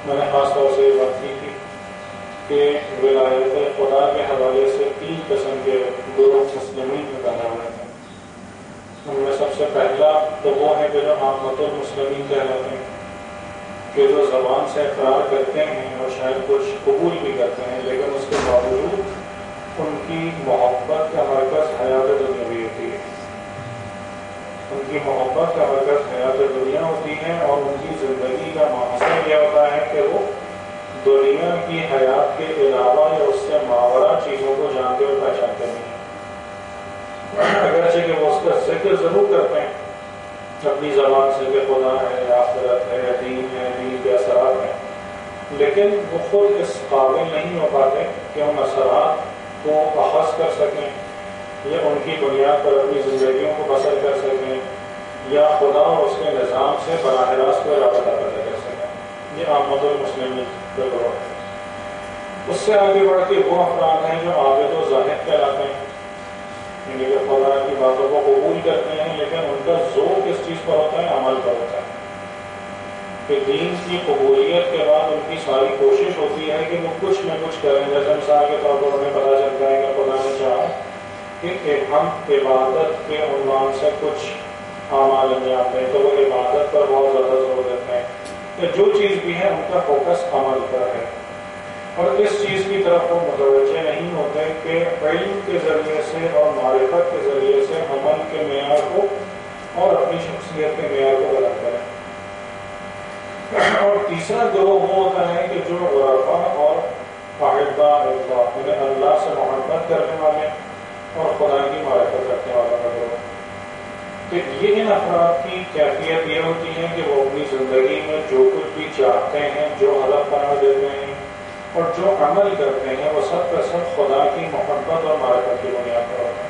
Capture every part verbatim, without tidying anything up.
میں نے خاص طور سے یہ بات کی تھی کہ ولایت خدا کے حوالے سے تین قسم کے گروہ مسلمین میں پیدا ہوئے ہیں. ان میں سب سے پہلا تو وہ ہے کہ جو عامت المسلمین کہلاتے ہیں، کہ جو زبان سے اقرار کرتے ہیں اور شاید کچھ قبول بھی کرتے ہیں، لیکن اس کے باوجود ان کی محبت کا مرکز حیات دنیاوی ہوتی ہے. ان کی محبت کا مرکز حیات دنیا ہوتی ہے، اور ان کی زندگی کا مقصد یہ ہوتا ہے کہ وہ دنیا کی حیات کے علاوہ یا اس سے ماورا چیزوں کو جانتے اور پہچانتے نہیں. اگرچہ کہ وہ اس کا ذکر ضرور کرتے ہیں اپنی زبان سے کہ خدا ہے، آخرت ہے، دین ہے، دین کے اثرات ہیں، لیکن وہ خود اس قابل نہیں ہو پاتے کہ ان اثرات کو اخذ کر سکیں یا ان کی بنیاد پر اپنی زندگیوں کو بسر کر سکیں یا خدا اور اس کے نظام سے براہ راست کوئی رابطہ پیدا کر سکیں. یہ عامت المسلمین کا گروہ ہے. اس سے آگے بڑھ کے وہ افراد ہیں جو عابد و زاہد کہلاتے ہیں، یعنی کہ خدا کی باتوں کو قبول کرتے ہیں، لیکن ان کا زور کس چیز پر ہوتا ہے؟ عمل پر ہوتا ہے. کہ دین کی قبولیت کے بعد ان کی ساری کوشش ہوتی ہے کہ وہ کچھ نہ کچھ کریں. جیسے مثال کے طور پر انہیں پتہ چلتا ہے کہ خدا نے چاہا کہ ہم عبادت کے عنوان سے کچھ اعمال انجام دیں، تو وہ عبادت پر بہت زیادہ زور دیتے ہیں کہ جو چیز بھی ہے ان کا فوکس عمل پر ہے، اور اس چیز کی طرف وہ متوجہ نہیں ہوتے کہ علم کے ذریعے سے اور معرفت کے ذریعے سے عمل کے معیار کو اور اپنی شخصیت کے معیار کو بلند کریں. اور تیسرا گروہ وہ ہوتا ہے کہ جو غرفا اور احباء اللہ، یعنی اللہ سے محبت کرنے والے اور خدا کی معرفت رکھنے والوں کا گروہ. تو یہ ان افراد کی کیفیت یہ ہوتی ہے کہ وہ اپنی زندگی میں جو کچھ بھی چاہتے ہیں، جو ہدف قرار دیتے ہیں اور جو عمل کرتے ہیں، وہ سب کا سب خدا کی محبت اور معرفت کی بنیاد پر ہوتا ہے.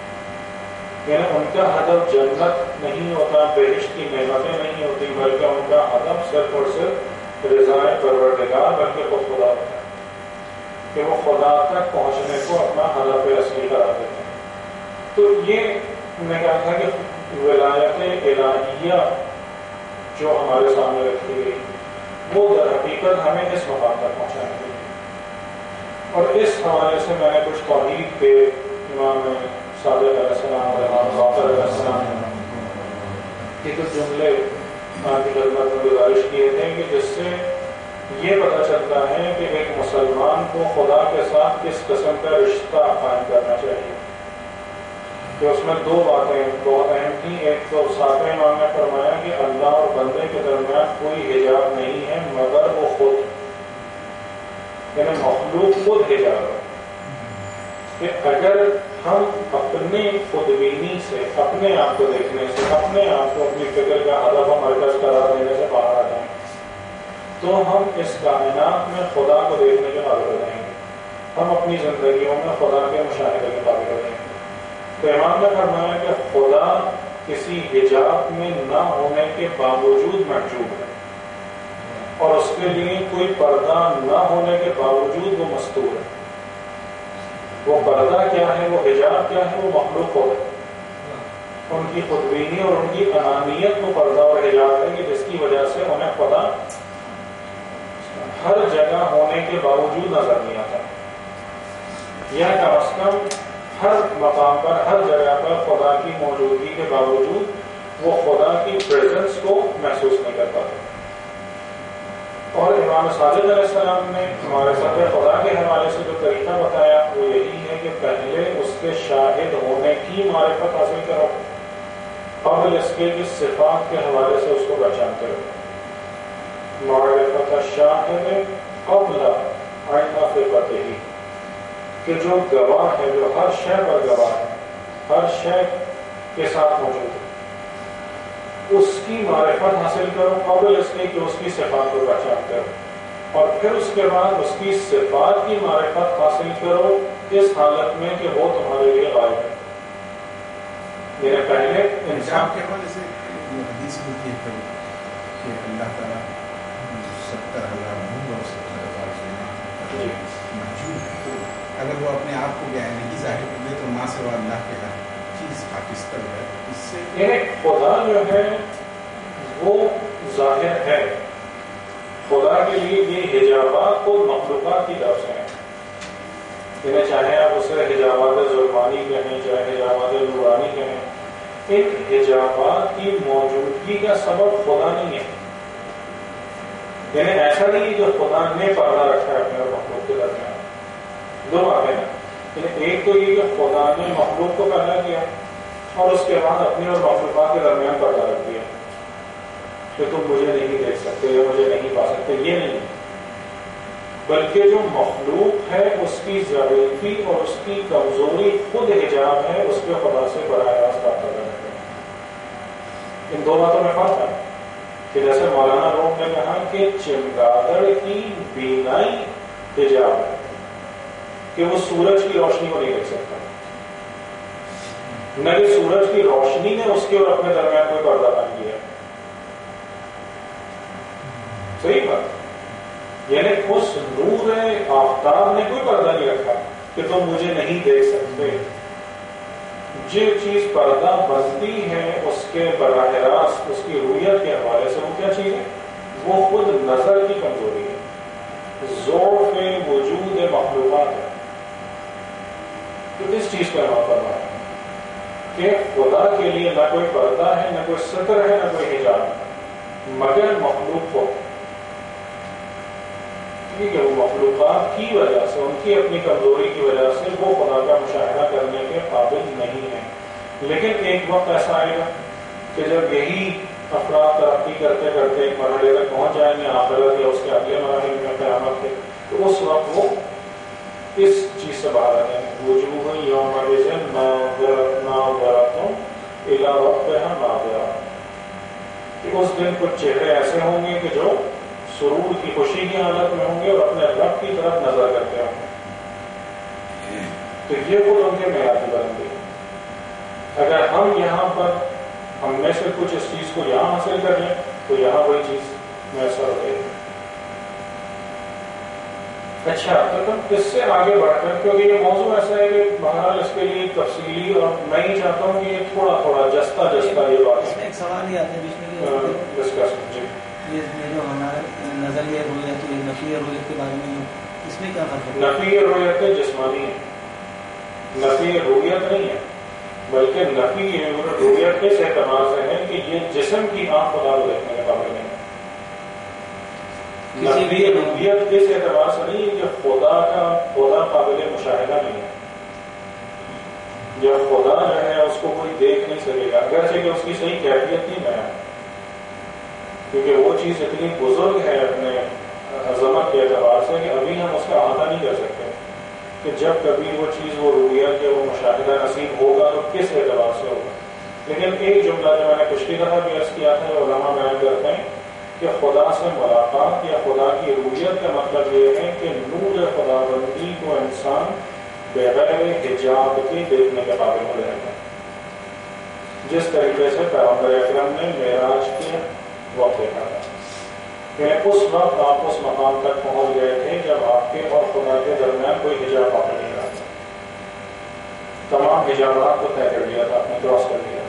یعنی ان کا ہدف جنت نہیں ہوتا، بہشت کی نعمتیں نہیں ہوتی، بلکہ ان کا ہدف صرف اور صرف رضائے پروردگار بلکہ خود خدا ہوتا ہے، کہ وہ خدا تک پہنچنے کو اپنا ہدف اصلی قرار دیتے ہیں. تو یہ میں کہا تھا کہ ولایت الہیہ جو ہمارے سامنے رکھی گئی وہ در حقیقت ہمیں اس مقام تک پہنچانے کے لیے. اور اس حوالے سے میں نے کچھ توحید کے امام صادق علیہ السلام اور امام باقر علیہ السلام کے کچھ جملے آپ کی خدمت میں گزارش کیے تھے کہ جس سے یہ پتہ چلتا ہے کہ ایک مسلمان کو خدا کے ساتھ کس قسم کا رشتہ قائم کرنا چاہیے. کہ اس میں دو باتیں بہت اہم تھیں. ایک تو ساتویں امام نے فرمایا کہ اللہ اور بندے کے درمیان کوئی حجاب نہیں ہے مگر وہ خود، یعنی مخلوق خود حجاب ہے. کہ اگر ہم اپنے خودبینی سے، اپنے آپ کو دیکھنے سے، اپنے آپ کو اپنی فکر کا ہدف و مرکز قرار دینے سے باہر آ جائیں تو ہم اس کائنات میں خدا کو دیکھنے کے قابل ہو جائیں گے، ہم اپنی زندگیوں میں خدا کے مشاہدے کے قابل ہو جائیں گے. تو امام نے فرمایا کہ خدا کسی حجاب میں نہ ہونے کے باوجود محجوب ہے، اور اس کے لیے کوئی پردہ نہ ہونے کے باوجود وہ مستور ہے. وہ پردہ کیا ہے، وہ حجاب کیا ہے؟ وہ مخلوق ہو ہے. ان کی خودبینی اور ان کی انانیت کو پردہ اور حجاب ہے کہ جس کی وجہ سے انہیں خدا ہر جگہ ہونے کے باوجود نظر نہیں آتا، یا کم از کم ہر مقام پر، ہر جگہ پر خدا کی موجودگی کے باوجود وہ خدا کی پریزنس کو محسوس نہیں کر پاتے. اور امام صادق علیہ السلام نے ہمارے ساتھ خدا کے حوالے سے جو طریقہ بتایا وہ یہی ہے کہ پہلے اس کے شاہد ہونے کی معرفت حاصل کرو، قبل اس کے کہ صفات کے حوالے سے اس کو پہچانتے رہو. معرفت الشاہد قبل عین صفتہ، کہ جو گواہ ہے، جو ہر شے پر گواہ ہے، ہر شے کے ساتھ موجود ہے، اس کی معرفت حاصل کرو قبل اس کے کہ اس کی صفات کو پہچان کرو، اور پھر اس کے بعد اس کی صفات کی معرفت حاصل کرو اس حالت میں کہ وہ تمہارے لیے غائب ہے. میرے پہلے انسان کے حوالے سے حدیث میں یہ کہ اللہ تعالیٰ ستر ہزار نور اور ستر ہزار محجوب ہے، تو اگر وہ اپنے آپ کو بیان نہیں ظاہر کر دے تو ماں سے اللہ کے ہر چیز حافظ کر ہے. اس سے خدا جو ہے وہ ظاہر ہے، خدا کے لیے یہ حجابات خود مخلوقات کی طرف سے ہیں. انہیں چاہے آپ اسے حجابات ظلمانی کہیں چاہے حجابات نورانی کہیں، ان حجابات کی موجودگی کا سبب خدا نہیں ہے. یعنی ایسا نہیں کہ خدا نے پردہ رکھا ہے اپنے اور مخلوق کے درمیان. دو باتیں ہیں. ایک تو یہ کہ خدا نے مخلوق کو پیدا کیا اور اس کے بعد اپنے اور مخلوقات کے درمیان پردہ رکھ دیا کہ تم مجھے نہیں دیکھ سکتے یا مجھے نہیں پا سکتے. یہ نہیں، بلکہ جو مخلوق ہے اس کی ضعیفی اور اس کی کمزوری خود حجاب ہے اس پہ خدا سے براہ راست بات کر رہے ہیں. ان دو باتوں میں فرق ہے کہ جیسے مولانا روم نے کہا کہ چمگادڑ کی بینائی حجاب ہے کہ وہ سورج کی روشنی کو نہیں دیکھ سکتا، نہ کہ سورج کی روشنی نے اس کے اور اپنے درمیان کوئی پردہ بن کیا. صحیح بات، یعنی اس نور آفتاب نے کوئی پردہ نہیں رکھا کہ تم مجھے نہیں دیکھ سکتے. جو چیز پردہ بنتی ہے اس کے براہ راست اس کی رویت کے حوالے سے، وہ کیا چیز ہے؟ وہ خود نظر کی کمزوری ہے، ذوق وجود مخلوقات ہے. تو اس چیز کا نام کرنا ہے کہ خدا کے لیے نہ کوئی پردہ ہے، نہ کوئی ستر ہے، نہ کوئی حجاب ہے، مگر مخلوق کو ٹھیک ہے وہ مخلوقات کی وجہ سے، ان کی اپنی کمزوری کی وجہ سے وہ خدا کا مشاہدہ کرنے کے قابل نہیں ہے. لیکن ایک وقت ایسا آئے گا کہ جب یہی افراد ترقی کرتے کرتے ایک مرحلے تک پہنچ جائیں گے آخرت یا اس کے اگلے مراحل میں قیامت کے، تو اس وقت وہ اس چیز سے باہر آ جائیں گے. وجوہ یومئذ ناظرۃ الی ربھا ناظرہ، کہ اس دن کچھ چہرے ایسے ہوں گے کہ جو سرور کی خوشی کی حالت میں ہوں گے اور اپنے رب کی طرف نظر کرتے ہوں گے. تو یہ خود ان کے معیار کی بلندی ہے. اگر ہم یہاں پر ہم میں سے کچھ اس چیز کو یہاں حاصل کر لیں تو یہاں وہی چیز میسر ہو جائے گی. اچھا تو اس سے آگے بڑھ کر، کیونکہ یہ موضوع ایسا ہے کہ بہرحال اس کے لیے تفصیلی، اور میں ہی چاہتا ہوں کہ یہ تھوڑا تھوڑا جستا جستا یہ بات ہے. ایک سوال یہ آتا ہے بیچ میں ڈسکس. جی یہ جو ہمارا نظریہ رویت ہے، نفی رویت کے بارے میں اس میں کیا فرق ہے؟ نفی رویت جسمانی ہے، نفی رویت نہیں ہے، بلکہ نفی رویت اس اعتبار سے ہے کہ یہ جسم کی آنکھ خدا کو دیکھنے کے قابل نہیں ہے. نفی رویت اس اعتبار سے نہیں ہے کہ خدا کا خدا قابل مشاہدہ نہیں ہے، یا خدا جو ہے اس کو کوئی دیکھ نہیں سکے گا، اگرچہ کہ اس کی صحیح کیفیت نہیں ہے، کیونکہ وہ چیز اتنی بزرگ ہے اپنے عظمت کے اعتبار سے کہ ابھی ہم اس کا احاطہ نہیں کر سکتے کہ جب کبھی وہ چیز وہ رویت یا وہ مشاہدہ نصیب ہوگا تو کس اعتبار سے ہوگا. لیکن ایک جملہ جو میں نے پچھلی دفعہ بھی عرض کیا تھا، علماء بیان کرتے ہیں کہ خدا سے ملاقات یا خدا کی رویت کا مطلب یہ ہے کہ نور خدا بندی کو انسان بغیر حجاب کے دیکھنے کے قابل ہو جائے گا، جس طریقے سے پیغمبر اکرم نے معراج کے وقت دیکھا تھا. کہ اس وقت آپ اس مقام تک پہنچ گئے تھے جب آپ کے اور خدا کے درمیان کوئی حجاب آپ نہیں رہا تھا، تمام حجابات کو طے کر لیا تھا، آپ نے کراس کر لیا.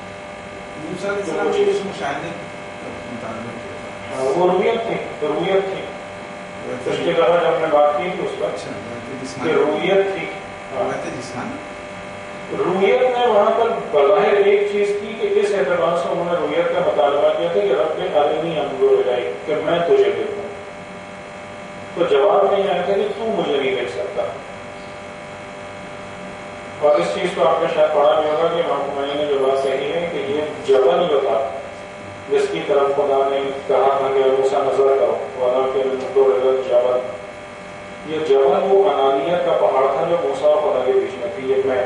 وہ رویت تھی، رویت تھی. پچھلی دفعہ جب ہم نے بات کی تھی اس پر کہ رویت تھی. رویت نے وہاں پر بظاہر ایک چیز کی کہ اس اعتبار سے انہوں نے رویت کا مطالبہ کیا تھا کہ رب نے ارنی انظر الیک، کہ میں تجھے دیکھوں. تو جواب نہیں آیا تھا کہ تو مجھے نہیں دیکھ سکتا. اور اس چیز کو آپ نے شاید پڑھا بھی ہوگا کہ امام خمینی نے جو بات کہی ہے کہ یہ جبل جو تھا جس کی طرف خدا نے کہا تھا کہ موسیٰ نظر کرو وَلَا کہ نُظُرِ الْجَبَلِ، یہ جبل وہ انانیت کا پہاڑ تھا جو موسیٰ اور خدا کے بیچ میں تھی. یہ میں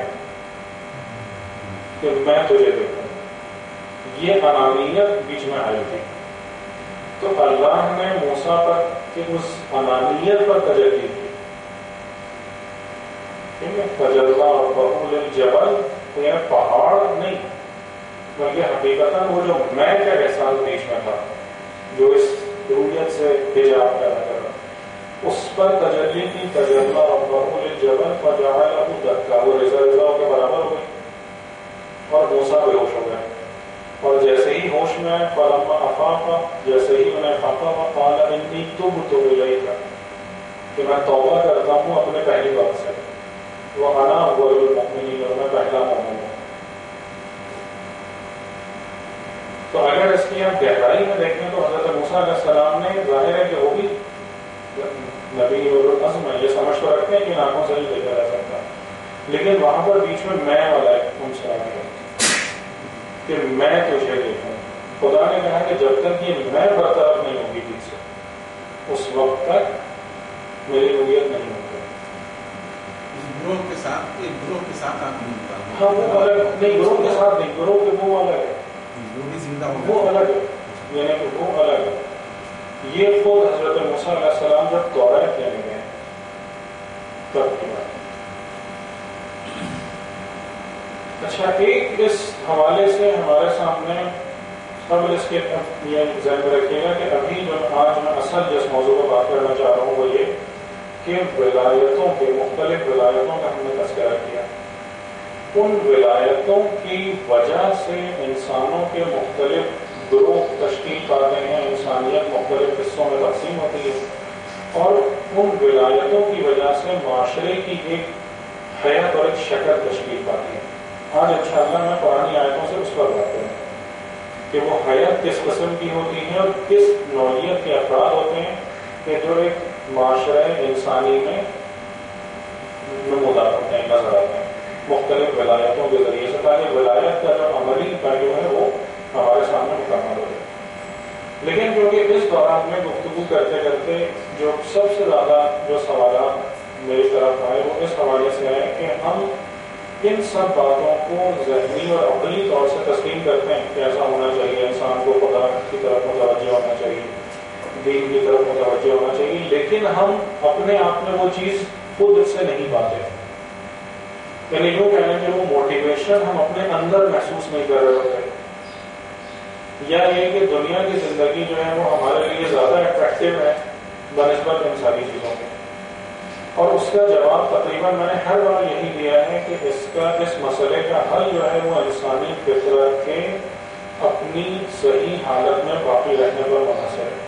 کہ میں تجھے دیکھوں، یہ انانیت بیچ میں آئی تھی. تو اللہ نے موسیٰ پر کہ اس انانیت پر تجلی کی. ٹھیک ہے، تجلی اور بہول الجبل، تو یہ پہاڑ نہیں بلکہ حقیقتاً وہ جو میں کا احساس بیچ میں تھا جو اس رویت سے حجاب پیدا کر رہا، اس پر تجلی کی. تجلی اور بہول الجبل فجعلہ دکا، وہ رضا رضا کے برابر ہو گئی اور موسیٰ بے ہوش ہو گئے. اور جیسے ہی ہوش میں فلما افاق، جیسے ہی انہیں خطا قال انی تبت الیک، کہ میں توبہ کرتا ہوں اپنے پہلی بات سے، وانا اول المؤمنین، اور میں پہلا مومن ہوں۔ تو اگر اس کی آپ گہرائی میں دیکھیں تو حضرت موسیٰ علیہ السلام نے ظاہر ہے کہ وہ بھی نبی العزم ہے، یہ سمجھ تو رکھتے ہیں کہ آنکھوں سے نہیں دیکھا جا سکتا، لیکن وہاں پر بیچ میں میں والا ایک ان سے آ گیا کہ میں تجھے دیکھوں۔ خدا نے کہا کہ جب تک یہ میں برطرف نہیں ہوگی بیچ سے، اس وقت تک میری رویت نہیں ہوگی۔ گروہ کے ساتھ ایک گروہ کے ساتھ آپ نہیں بتا رہے؟ ہاں وہ الگ نہیں، گروہ کے ساتھ نہیں، گروہ کے وہ الگ ہے، وہ بھی زندہ ہو وہ الگ ہے، یعنی کہ وہ الگ ہے۔ یہ خود حضرت موسیٰ علیہ السلام جب دورہ کیا گئے تب کی بات۔ اچھا، ایک اس حوالے سے ہمارے سامنے قبل اس کے یہ ذہن میں رکھیے گا کہ ابھی جو آج میں اصل جس موضوع پر بات کرنا چاہ رہا ہوں وہ یہ کہ ولایتوں کے مختلف ولایتوں کا ہم نے تذکرہ کیا، ان ولایتوں کی وجہ سے انسانوں کے مختلف گروہ تشکیل پاتے ہیں، انسانیت مختلف حصوں میں تقسیم ہوتی ہے، اور ان ولایتوں کی وجہ سے معاشرے کی ایک حیت اور ایک شکل تشکیل پاتی ہے۔ آج انشاءاللہ میں پرانی آیتوں سے اس پر بات کروں کہ وہ حیت کس قسم کی ہوتی ہے اور کس نوعیت کے افراد ہوتے ہیں کہ جو ایک معاشرہ انسانی میں نمودار ہوتے ہیں، نظر آتے ہیں مختلف ولایتوں کے ذریعے سے، تاکہ ولایت کا جو عملی پہلو ہے وہ ہمارے سامنے مکمل ہو جائے۔ لیکن کیونکہ اس دوران میں گفتگو کرتے کرتے جو سب سے زیادہ جو سوالات میری طرف آئے وہ اس حوالے سے آئے کہ ہم ان سب باتوں کو ذہنی اور عقلی طور سے تسلیم کرتے ہیں کہ ایسا ہونا چاہیے، انسان کو خدا کی طرف متوجہ ہونا چاہیے، دین کی طرف متوجہ ہونا چاہیے، لیکن ہم اپنے آپ میں وہ چیز خود سے نہیں پاتے، یعنی یوں کہنے کہ وہ موٹیویشن ہم اپنے اندر محسوس نہیں کر رہے ہوتے، یا یہ کہ دنیا کی زندگی جو ہے وہ ہمارے لیے زیادہ اٹریکٹیو ہے بنسبت ان ساری چیزوں کے۔ اور اس کا جواب تقریباً میں نے ہر بار یہی دیا ہے کہ اس کا اس مسئلے کا حل جو ہے وہ انسانی فطرت کے اپنی صحیح حالت میں باقی رہنے پر منحصر ہے،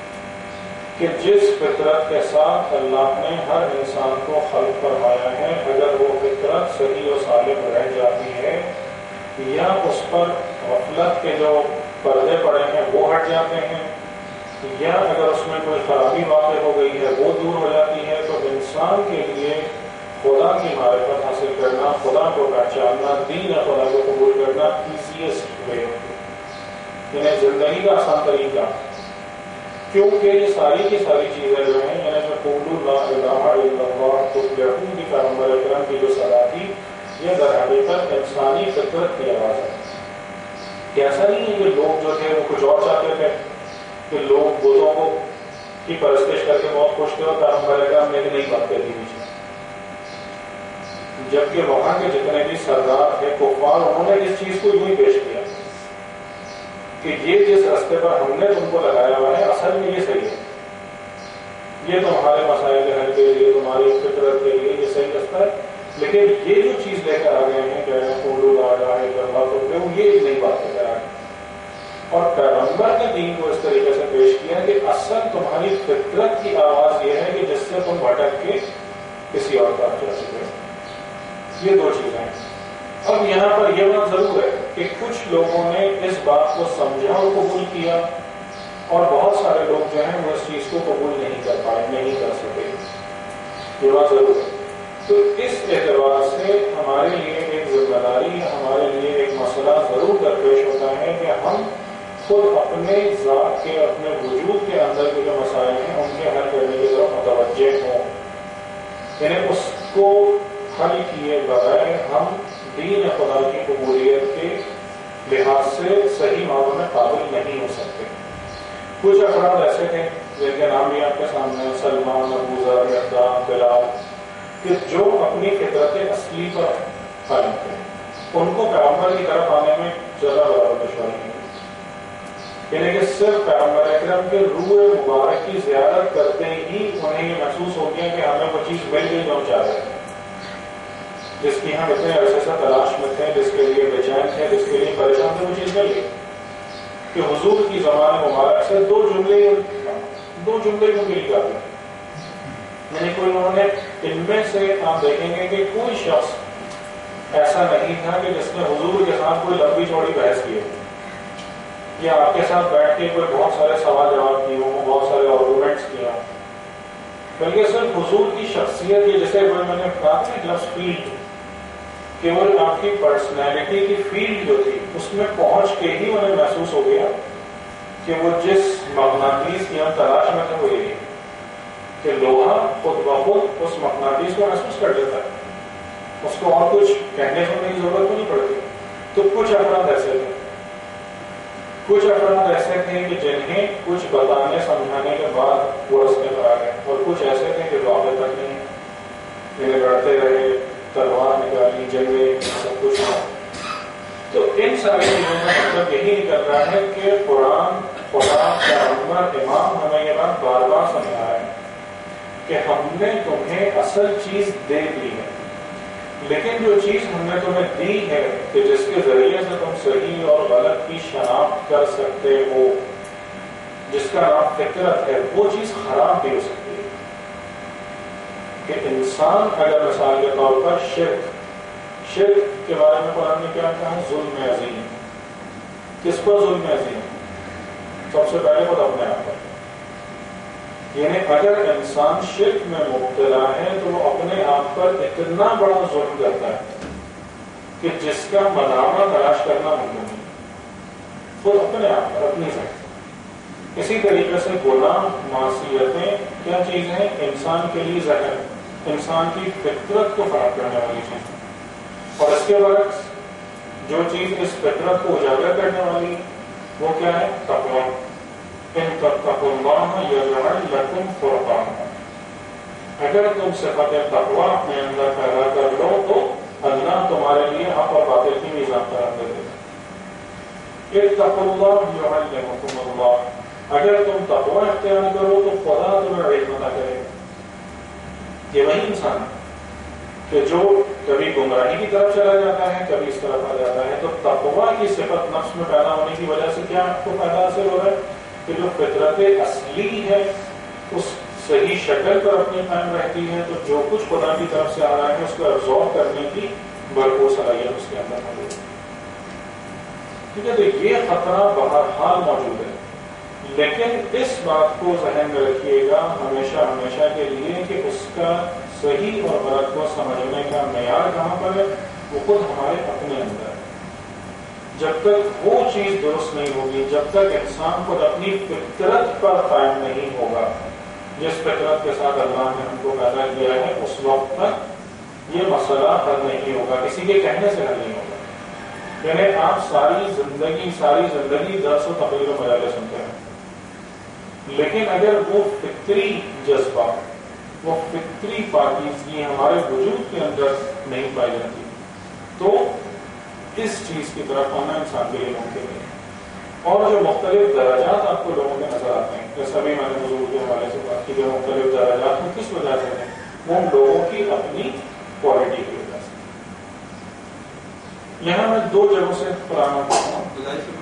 کہ جس فطرت کے ساتھ اللہ نے ہر انسان کو خلق فرمایا ہے، اگر وہ فطرت صحیح و سالم رہ جاتی ہے یا اس پر غفلت کے جو پردے پڑے ہیں وہ ہٹ جاتے ہیں، یا اگر اس میں کوئی خرابی واقع ہو گئی ہے وہ دور ہو جاتی ہے، تو انسان کے لیے خدا کی معرفت حاصل کرنا، خدا کو پہچاننا، دین خدا کو قبول کرنا ایزیسٹ وے ہوتی ہے، یعنی زندگی کا آسان طریقہ، کیونکہ یہ ساری کی ساری چیزیں جو ہیں، یعنی جو قولوا لا الہ الا اللہ تفلحون کی پیغمبر اکرم کی جو صدا تھی، یہ در حقیقت انسانی فطرت کی آواز ہے، کہ ایسا نہیں ہے کہ لوگ جو تھے وہ کچھ اور چاہتے تھے، کہ لوگ بتوں کو کی پرستش کر کے بہت خوش تھے اور پیغمبر اکرم نے نہیں بات کر دی مجھے، جبکہ وہاں کے جتنے بھی سردار تھے کفار، انہوں نے اس چیز کو یوں ہی پیش کیا کہ یہ جس راستے پر ہم نے تم کو لگایا ہوا ہے اصل میں یہ صحیح ہے، یہ تمہارے مسائل کے حل کے لیے، تمہاری فطرت کے لیے یہ صحیح راستہ ہے، لیکن یہ جو چیز لے کر آ گئے ہیں کہ قولوا لا الہ الا اللہ تو وہ یہ نہیں بات لے کر آ گئے، اور پیغمبر نے دین کو اس طریقے سے پیش کیا کہ اصل تمہاری فطرت کی آواز یہ ہے کہ جس سے تم بھٹک کے کسی اور طرف جا سکے۔ یہ دو چیزیں ہیں۔ اب یہاں پر یہ بات ضرور ہے کہ کچھ لوگوں نے اس بات کو سمجھا اور قبول کیا، اور بہت سارے لوگ جو ہیں وہ اس چیز کو قبول نہیں کر پائے، نہیں کر سکے، یہ بات ضرور ہے۔ تو اس اعتبار سے ہمارے لیے ایک ذمہ داری، ہمارے لیے ایک مسئلہ ضرور درپیش ہوتا ہے کہ ہم خود اپنے ذات کے، اپنے وجود کے اندر کے جو مسائل ہیں ان کے حل کرنے کی طرف متوجہ ہوں، یعنی اس کو حل کیے بغیر ہم دین خدا کی قبولیت کے لحاظ سے صحیح معنوں میں قابل نہیں ہو سکتے۔ کچھ افراد ایسے تھے جن کے نام بھی آپ کے سامنے، سلمان، ابو ذر، مقدام، بلال، کہ جو اپنی فطرت اصلی پر قائم تھے، ان کو پیغمبر کی طرف آنے میں زیادہ بڑا دشواری نہیں، یعنی کہ صرف پیغمبر اکرم کے روح مبارک کی زیارت کرتے ہی انہیں یہ محسوس ہو گیا کہ ہمیں وہ چیز مل گئی جو ہم چاہ رہے تھے، جس کی ہم اتنے عرصے سے تلاش میں تھے، جس کے لیے بے چین تھے، جس کے لیے پریشان تھے، وہ چیز مل گئی۔ کہ حضور کی زبان مبارک سے دو جملے دو جملے کو مل کر یعنی کوئی انہوں نے ان میں سے آپ دیکھیں گے کہ کوئی شخص ایسا نہیں تھا کہ جس نے حضور کے ساتھ کوئی لمبی چوڑی بحث کی ہو یا آپ کے ساتھ بیٹھ کے کوئی بہت سارے سوال جواب کیے ہوں بہت سارے آرگومنٹس کیے ہوں بلکہ صرف حضور کی شخصیت یہ جیسے میں نے کہا تھا لفظ فیلڈ کہ وہ آپ کی پرسنالٹی کی فیلڈ جو تھی اس میں پہنچ کے ہی انہیں محسوس ہو گیا کہ وہ جس مغناطیس کی ہم تلاش میں تھے وہ یہی کہ لوہا خود بخود اس مغناطیس کو محسوس کر لیتا ہے اس کو اور کچھ کہنے سننے کی ضرورت نہیں پڑتی. تو کچھ افراد ایسے تھے کچھ افراد ایسے تھے کہ جنہیں کچھ بتانے سمجھانے کے بعد وہ رستے پر آ گئے اور کچھ ایسے تھے کہ جو آگے تک نہیں جنہیں لڑتے رہے تلوار نکالی جنگیں سب کچھ. تو ان ساری چیزوں کا مطلب یہی نکل رہا ہے کہ قرآن خدا پیغمبر امام ہمیں یہ بات بار بار سمجھا رہے ہیں کہ ہم نے تمہیں اصل چیز دے دی ہے لیکن جو چیز ہم نے تمہیں دی ہے کہ جس کے ذریعے سے تم صحیح اور غلط کی شناخت کر سکتے ہو جس کا نام فطرت ہے وہ چیز خراب بھی ہو سکتی ہے. کہ انسان اگر مثال کے طور پر شرک شرک کے بارے میں قرآن نے کیا کہا ہے ظلم عظیم. کس پر ظلم عظیم؟ سب سے پہلے خود اپنے آپ پر. یعنی اگر انسان شرک میں مبتلا ہے تو وہ اپنے آپ پر اتنا بڑا ظلم کرتا ہے کہ جس کا مداوع تلاش کرنا ممکن نہیں. خود اپنے آپ پر اپنی ذات. اسی طریقے سے گناہ معصیتیں کیا چیز ہیں؟ انسان کے لیے زہر انسان کی فطرت کو خراب کرنے والی چیز. اور اس کے برعکس جو چیز اس فطرت کو اجاگر کرنے والی وہ کیا ہے؟ تقویٰ. ان تتقوا اللہ یجعل لکم فرقانا. اگر تم صفت تقویٰ اپنے اندر پیدا کر لو تو اللہ تمہارے لیے حق اور باطل کی میزان قرار دے دے گا. اتقوا اللہ یعلمکم اللہ. اگر تم تقویٰ اختیار کرو تو خدا تمہیں علم عطا کرے گا. یہ وہی انسان ہے کہ جو کبھی گمراہی کی طرف چلا جاتا ہے کبھی اس طرف آ جاتا ہے. تو تقویٰ کی صفت نفس میں پیدا ہونے کی وجہ سے کیا آپ کو پیدا حاصل ہو رہا ہے کہ جو فطرت اصلی ہے اس صحیح شکل پر اپنی قائم رہتی ہے. تو جو کچھ خدا کی طرف سے آ رہا ہے اس کو ابزارب کرنے کی بھرپور صلاحیت اس کے اندر موجود ہے. ٹھیک ہے. تو یہ خطرہ بہرحال موجود ہے لیکن اس بات کو ذہن میں رکھیے گا ہمیشہ ہمیشہ کے لیے کہ اس کا صحیح اور غلط کو سمجھنے کا معیار کہاں پر ہے؟ وہ خود ہمارے اپنے اندر ہے. جب تک وہ چیز درست نہیں ہوگی جب تک انسان خود اپنی فطرت پر قائم نہیں ہوگا جس فطرت کے ساتھ اللہ نے ہم کو پیدا کیا ہے اس وقت تک یہ مسئلہ حل نہیں ہوگا. کسی کے کہنے سے حل نہیں ہوگا. یعنی آپ ساری زندگی ساری زندگی درس و تقریر و مجالے سنتے ہیں لیکن اگر وہ فطری جذبہ وہ فطری پاکیزگی ہمارے وجود کے اندر نہیں پائی جاتی تو اس چیز کی طرف آنا انسان کے لیے ممکن نہیں. اور جو مختلف درجات آپ کو لوگوں کے نظر آتے ہیں جیسا بھی میں نے حضور کے حوالے سے بات کی جو مختلف درجات وہ کس وجہ سے ہیں؟ وہ لوگوں کی اپنی کوالٹی کی وجہ سے. یہاں میں دو جگہوں سے پرانا کرتا ہوں.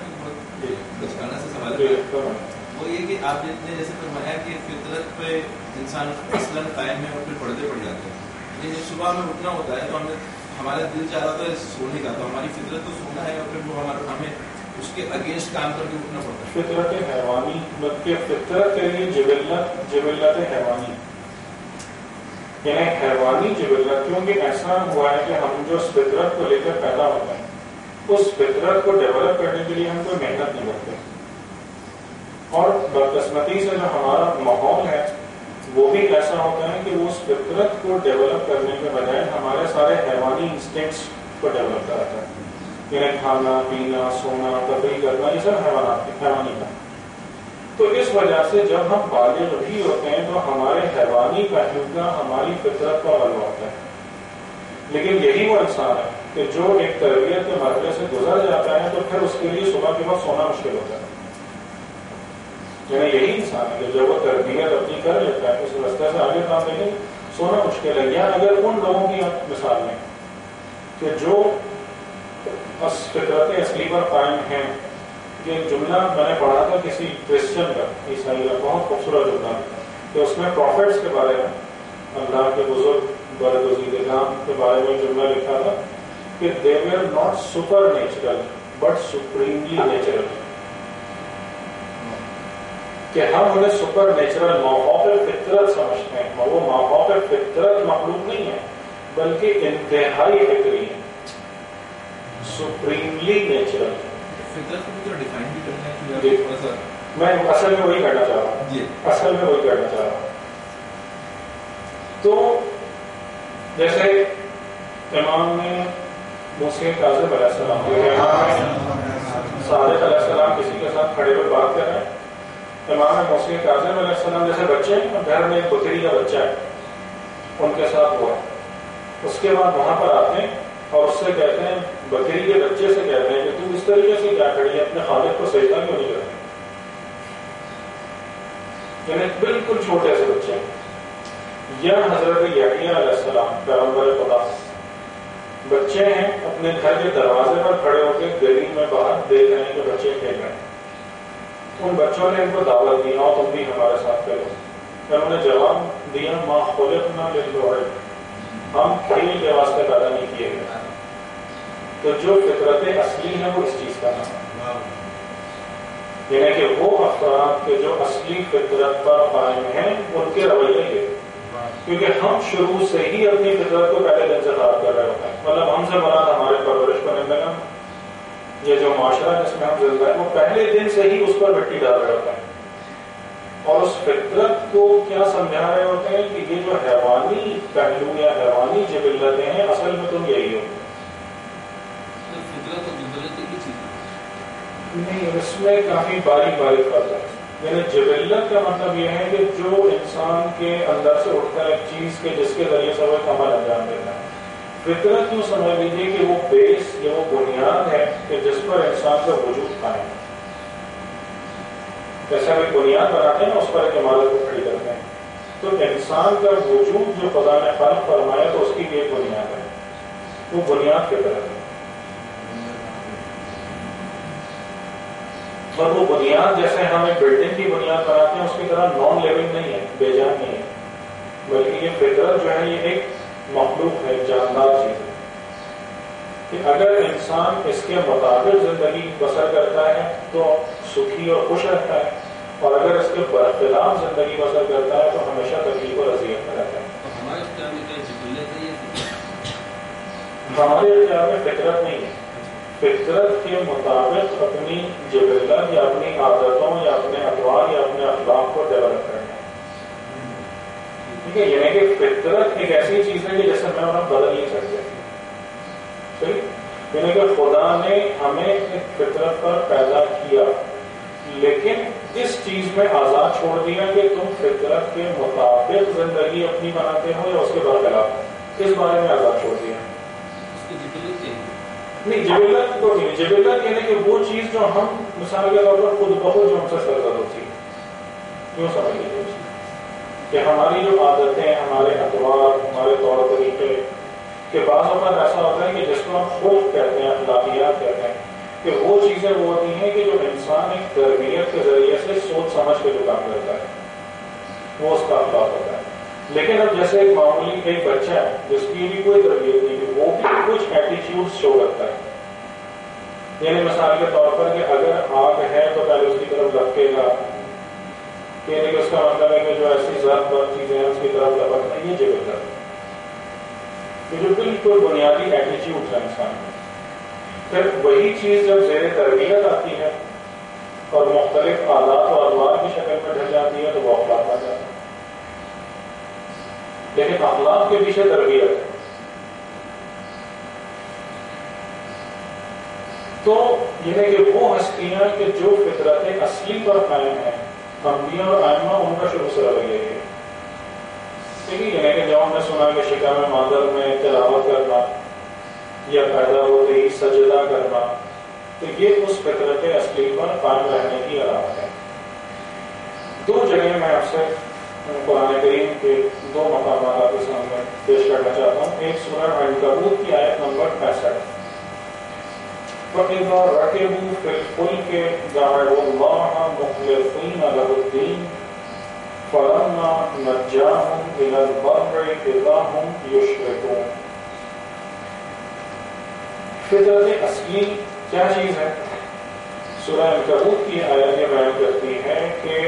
وہ یہ کہ آپ نے جیسے فرمایا کہ فطرت پہ انسان اصلاً قائم ہے اور پھر پردے پڑ جاتے ہیں. لیکن صبح میں اٹھنا ہوتا ہے تو ہمیں ہمارا دل چاہ رہا تھا سونے کا تو ہماری فطرت تو سونا ہے اور پھر وہ ہمارا ہمیں اس کے اگینسٹ کام کر کے اٹھنا پڑتا ہے. فطرت حیوانی بلکہ فطرت کے لیے جبلت جبلت حیوانی یعنی حیوانی جبلت کیونکہ ایسا ہوا ہے کہ ہم جو اس فطرت کو لے کر پیدا ہوتے ہیں اس فطرت کو ڈیولپ کرنے کے لیے ہم کوئی محنت نہیں کرتے. اور بدقسمتی سے جو ہمارا ماحول ہے وہ بھی ایسا ہوتا ہے کہ وہ اس فطرت کو ڈیولپ کرنے کے بجائے ہمارے سارے حیوانی انسٹنکٹس کو ڈیولپ کراتا ہے. یعنی کھانا پینا سونا تفریح کرنا یہ سب حیوانات حیوانی کا. تو اس وجہ سے جب ہم بالغ بھی ہوتے ہیں تو ہمارے حیوانی پہلو کا ہماری فطرت پر غلبہ ہوتا ہے. لیکن یہی وہ انسان ہے کہ جو ایک تربیت کے مرحلے سے گزر جاتا ہے تو پھر اس کے لیے صبح کے وقت سونا مشکل ہوتا ہے. یعنی یہی انسان ہے کہ جب وہ تربیت اپنی کر لیتا ہے اس راستے سے آگے کام لیکن سونا مشکل ہے. یا اگر ان لوگوں کی مثال لیں کہ جو فطرت اصلی پر قائم ہیں کہ ایک جملہ میں نے پڑھا تھا کسی کرسچن کا، عیسائی کا، بہت خوبصورت جملہ کہ اس میں پروفیٹس کے بارے میں، اللہ کے بزرگ برگزیدہ نام کے بارے میں جملہ لکھا تھا کہ they were not supernatural but supremely natural, کہ ہم انہیں سپر نیچرل ماحول فطرت سمجھتے ہیں، وہ ماحول فطرت مخلوق نہیں ہے بلکہ انتہائی فطری ہے، سپریملی نیچرل۔ فطرت کو بھی ڈیفائن بھی کرنا ہے تھوڑا سا، میں اصل میں وہی کرنا چاہ رہا ہوں جی اصل میں وہی کرنا چاہ رہا ہوں تو جیسے امام نے موسیٰ کاظم علیہ السلام صادق علیہ السلام کسی کے ساتھ کھڑے ہوئے بات کر رہے ہیں، امام موسیٰ کاظم علیہ السلام جیسے بچے ہیں، گھر میں ایک بکری کا بچہ ہے ان کے ساتھ ہوا، اس کے بعد وہاں پر آتے ہیں اور اس سے کہتے ہیں، بکری کے بچے سے کہتے ہیں کہ تم اس طریقے سے کیا کھڑی ہے، اپنے خالق کو سجدہ کیوں نہیں کرتے؟ یعنی بالکل چھوٹے سے بچے ہیں۔ یا حضرت یحییٰ علیہ السلام پیغمبر خدا، بچے ہیں اپنے گھر کے دروازے پر کھڑے ہو کے گلی میں باہر دیکھ رہے ہیں کہ بچے کھیل رہے ہیں، ان بچوں نے ان کو دعوت دی، آؤ تم بھی ہمارے ساتھ کھیلو، انہوں نے جواب دیا ما خلقنا للعب، ہم کھیل کے واسطے پیدا نہیں کیے گئے۔ تو جو فطرت اصلی ہے وہ اس چیز کا نام ہے، یعنی کہ وہ افراد کے جو اصلی فطرت پر قائم ہیں ان کے رویے کے، کیونکہ ہم شروع سے ہی اپنی فطرت کو پہلے دن سے خراب کر رہے ہوتے ہیں، مطلب ہم سے مراد ہمارے پرورش کنندگان، یہ جو معاشرہ جس میں ہم زندہ ہیں وہ پہلے دن سے ہی اس پر مٹی ڈال رہے ہوتے ہیں، اور اس فطرت کو کیا سمجھا رہے ہوتے ہیں کہ یہ جو حیوانی پہلو یا حیوانی جبلتیں ہیں اصل میں تم یہی ہو۔ فطرت اور جبلت ایک ہی چیز نہیں، اس میں کافی باریک باریک فرق ہے، یعنی جبلت کا مطلب یہ ہے کہ جو انسان کے اندر سے اٹھتا ہے ایک چیز کے جس کے ذریعے سے وہ ایک عمل انجام دیتا ہے۔ فطرت یوں سمجھ لیجیے کہ وہ بیس یا وہ بنیاد ہے کہ جس پر انسان کا وجود قائم ہے، جیسے ہم ایک بنیاد بناتے ہیں نا اس پر ایک عمارت کو کھڑی کرتے ہیں، تو انسان کا وجود جو خدا نے خلق فرمایا تو اس کی ایک بنیاد ہے، وہ بنیاد فطرت ہے، اور وہ بنیاد جیسے ہم ایک بلڈنگ کی بنیاد بناتے ہیں اس کی طرح نان لیونگ نہیں ہے، بے جان نہیں ہے، بلکہ یہ فطرت جو ہے یہ ایک مخلوق ہے، جاندار چیز ہے، کہ اگر انسان اس کے مطابق زندگی بسر کرتا ہے تو سکھی اور خوش رہتا ہے، اور اگر اس کے برخلاف زندگی بسر کرتا ہے تو ہمیشہ تکلیف اور اذیت میں رہتا ہے۔ تو ہمارے اختیار میں کیا جبلت ہے یا ہمارے اختیار میں فطرت نہیں ہے، فطرت کے مطابق اپنی جبلت یا اپنی عادتوں یا اپنے اطوار یا اپنے اخلاق کو ڈیولپ کرنا ہے، ٹھیک ہے؟ یعنی کہ فطرت ایک ایسی چیز ہے کہ جیسے میں انہیں بدل نہیں سکتے، صحیح؟ یعنی کہ خدا نے ہمیں ایک فطرت پر پیدا کیا لیکن اس چیز میں آزاد چھوڑ دیا کہ تم فطرت کے مطابق زندگی اپنی بناتے ہو یا اس کے برخلاف، اس بارے میں آزاد چھوڑ دیا۔ اس کی جبلت کیا ہے؟ نہیں، جبلت کو نہیں، جبلت یعنی کہ وہ چیز جو ہم مثال کے طور پر خود بخود جو ہم سے سرزد ہوتی ہے، یوں سمجھ لیجیے کہ ہماری جو عادتیں، ہمارے اطوار، ہمارے طور طریقے، کہ بعض اوقات ایسا ہوتا ہے کہ جس کو ہم خلق کہتے ہیں، اخلاقیات کہتے ہیں، کہ وہ چیزیں وہ ہوتی ہیں کہ جو انسان ایک تربیت کے ذریعے سے سوچ سمجھ کے جو کام کرتا ہے وہ اس کا اخلاق ہوتا ہے۔ لیکن اب جیسے ایک معمولی ایک بچہ ہے جس کی بھی کوئی تربیت نہیں ہے، وہ بھی کچھ ایٹیٹیوڈ شو کرتا ہے، یعنی مثال کے طور پر کہ اگر آگ ہے تو پہلے اس کی طرف لپکے گا، یعنی کہ اس کا مطلب ہے کہ جو ایسی ذات پر چیزیں ہیں اس کی طرف لپکنا، یہ جبلت ہے، یہ جو بالکل بنیادی ایٹیٹیوڈ ہے انسان میں۔ پھر وہی چیز جب زیر تربیت آتی ہے اور مختلف عادات و ادوار کی شکل میں ڈھل جاتی ہے تو وہ اخلاق بن جاتا ہے، لیکن اخلاق کے پیچھے تربیت ہے۔ تو یہ ہے کہ وہ ہستیاں کہ جو فطرت اصلی پر قائم ہیں، انبیاء اور ائمہ، ان کا شروع سے رویہ ہے، ٹھیک ہے؟ یعنی کہ جب ہم نے سنا کہ شکم مادر میں تلاوت کرنا یا پیدا ہوتے ہی سجدہ کرنا، تو یہ اس فطرت اصلی پر قائم رہنے کی علامت ہے۔ دو جگہ میں آپ سے قرآن کریم کے دو مقامات آپ کے سامنے پیش کرنا چاہتا ہوں۔ ایک سورہ عنکبوت کی آیت نمبر پینسٹھ، فَإِذَا رَكِبُوا فِي الْفُلْكِ دَعَوُا اللَّهَ مُخْلِصِينَ لَهُ الدِّينَ فَلَمَّا نَجَّاهُمْ إِلَى الْبَرِّ إِذَا هُمْ يُشْرِكُونَ. فطرت اصلی کیا چیز ہے؟ سورہ عنکبوت کی آیت یہ بیان کرتی ہے کہ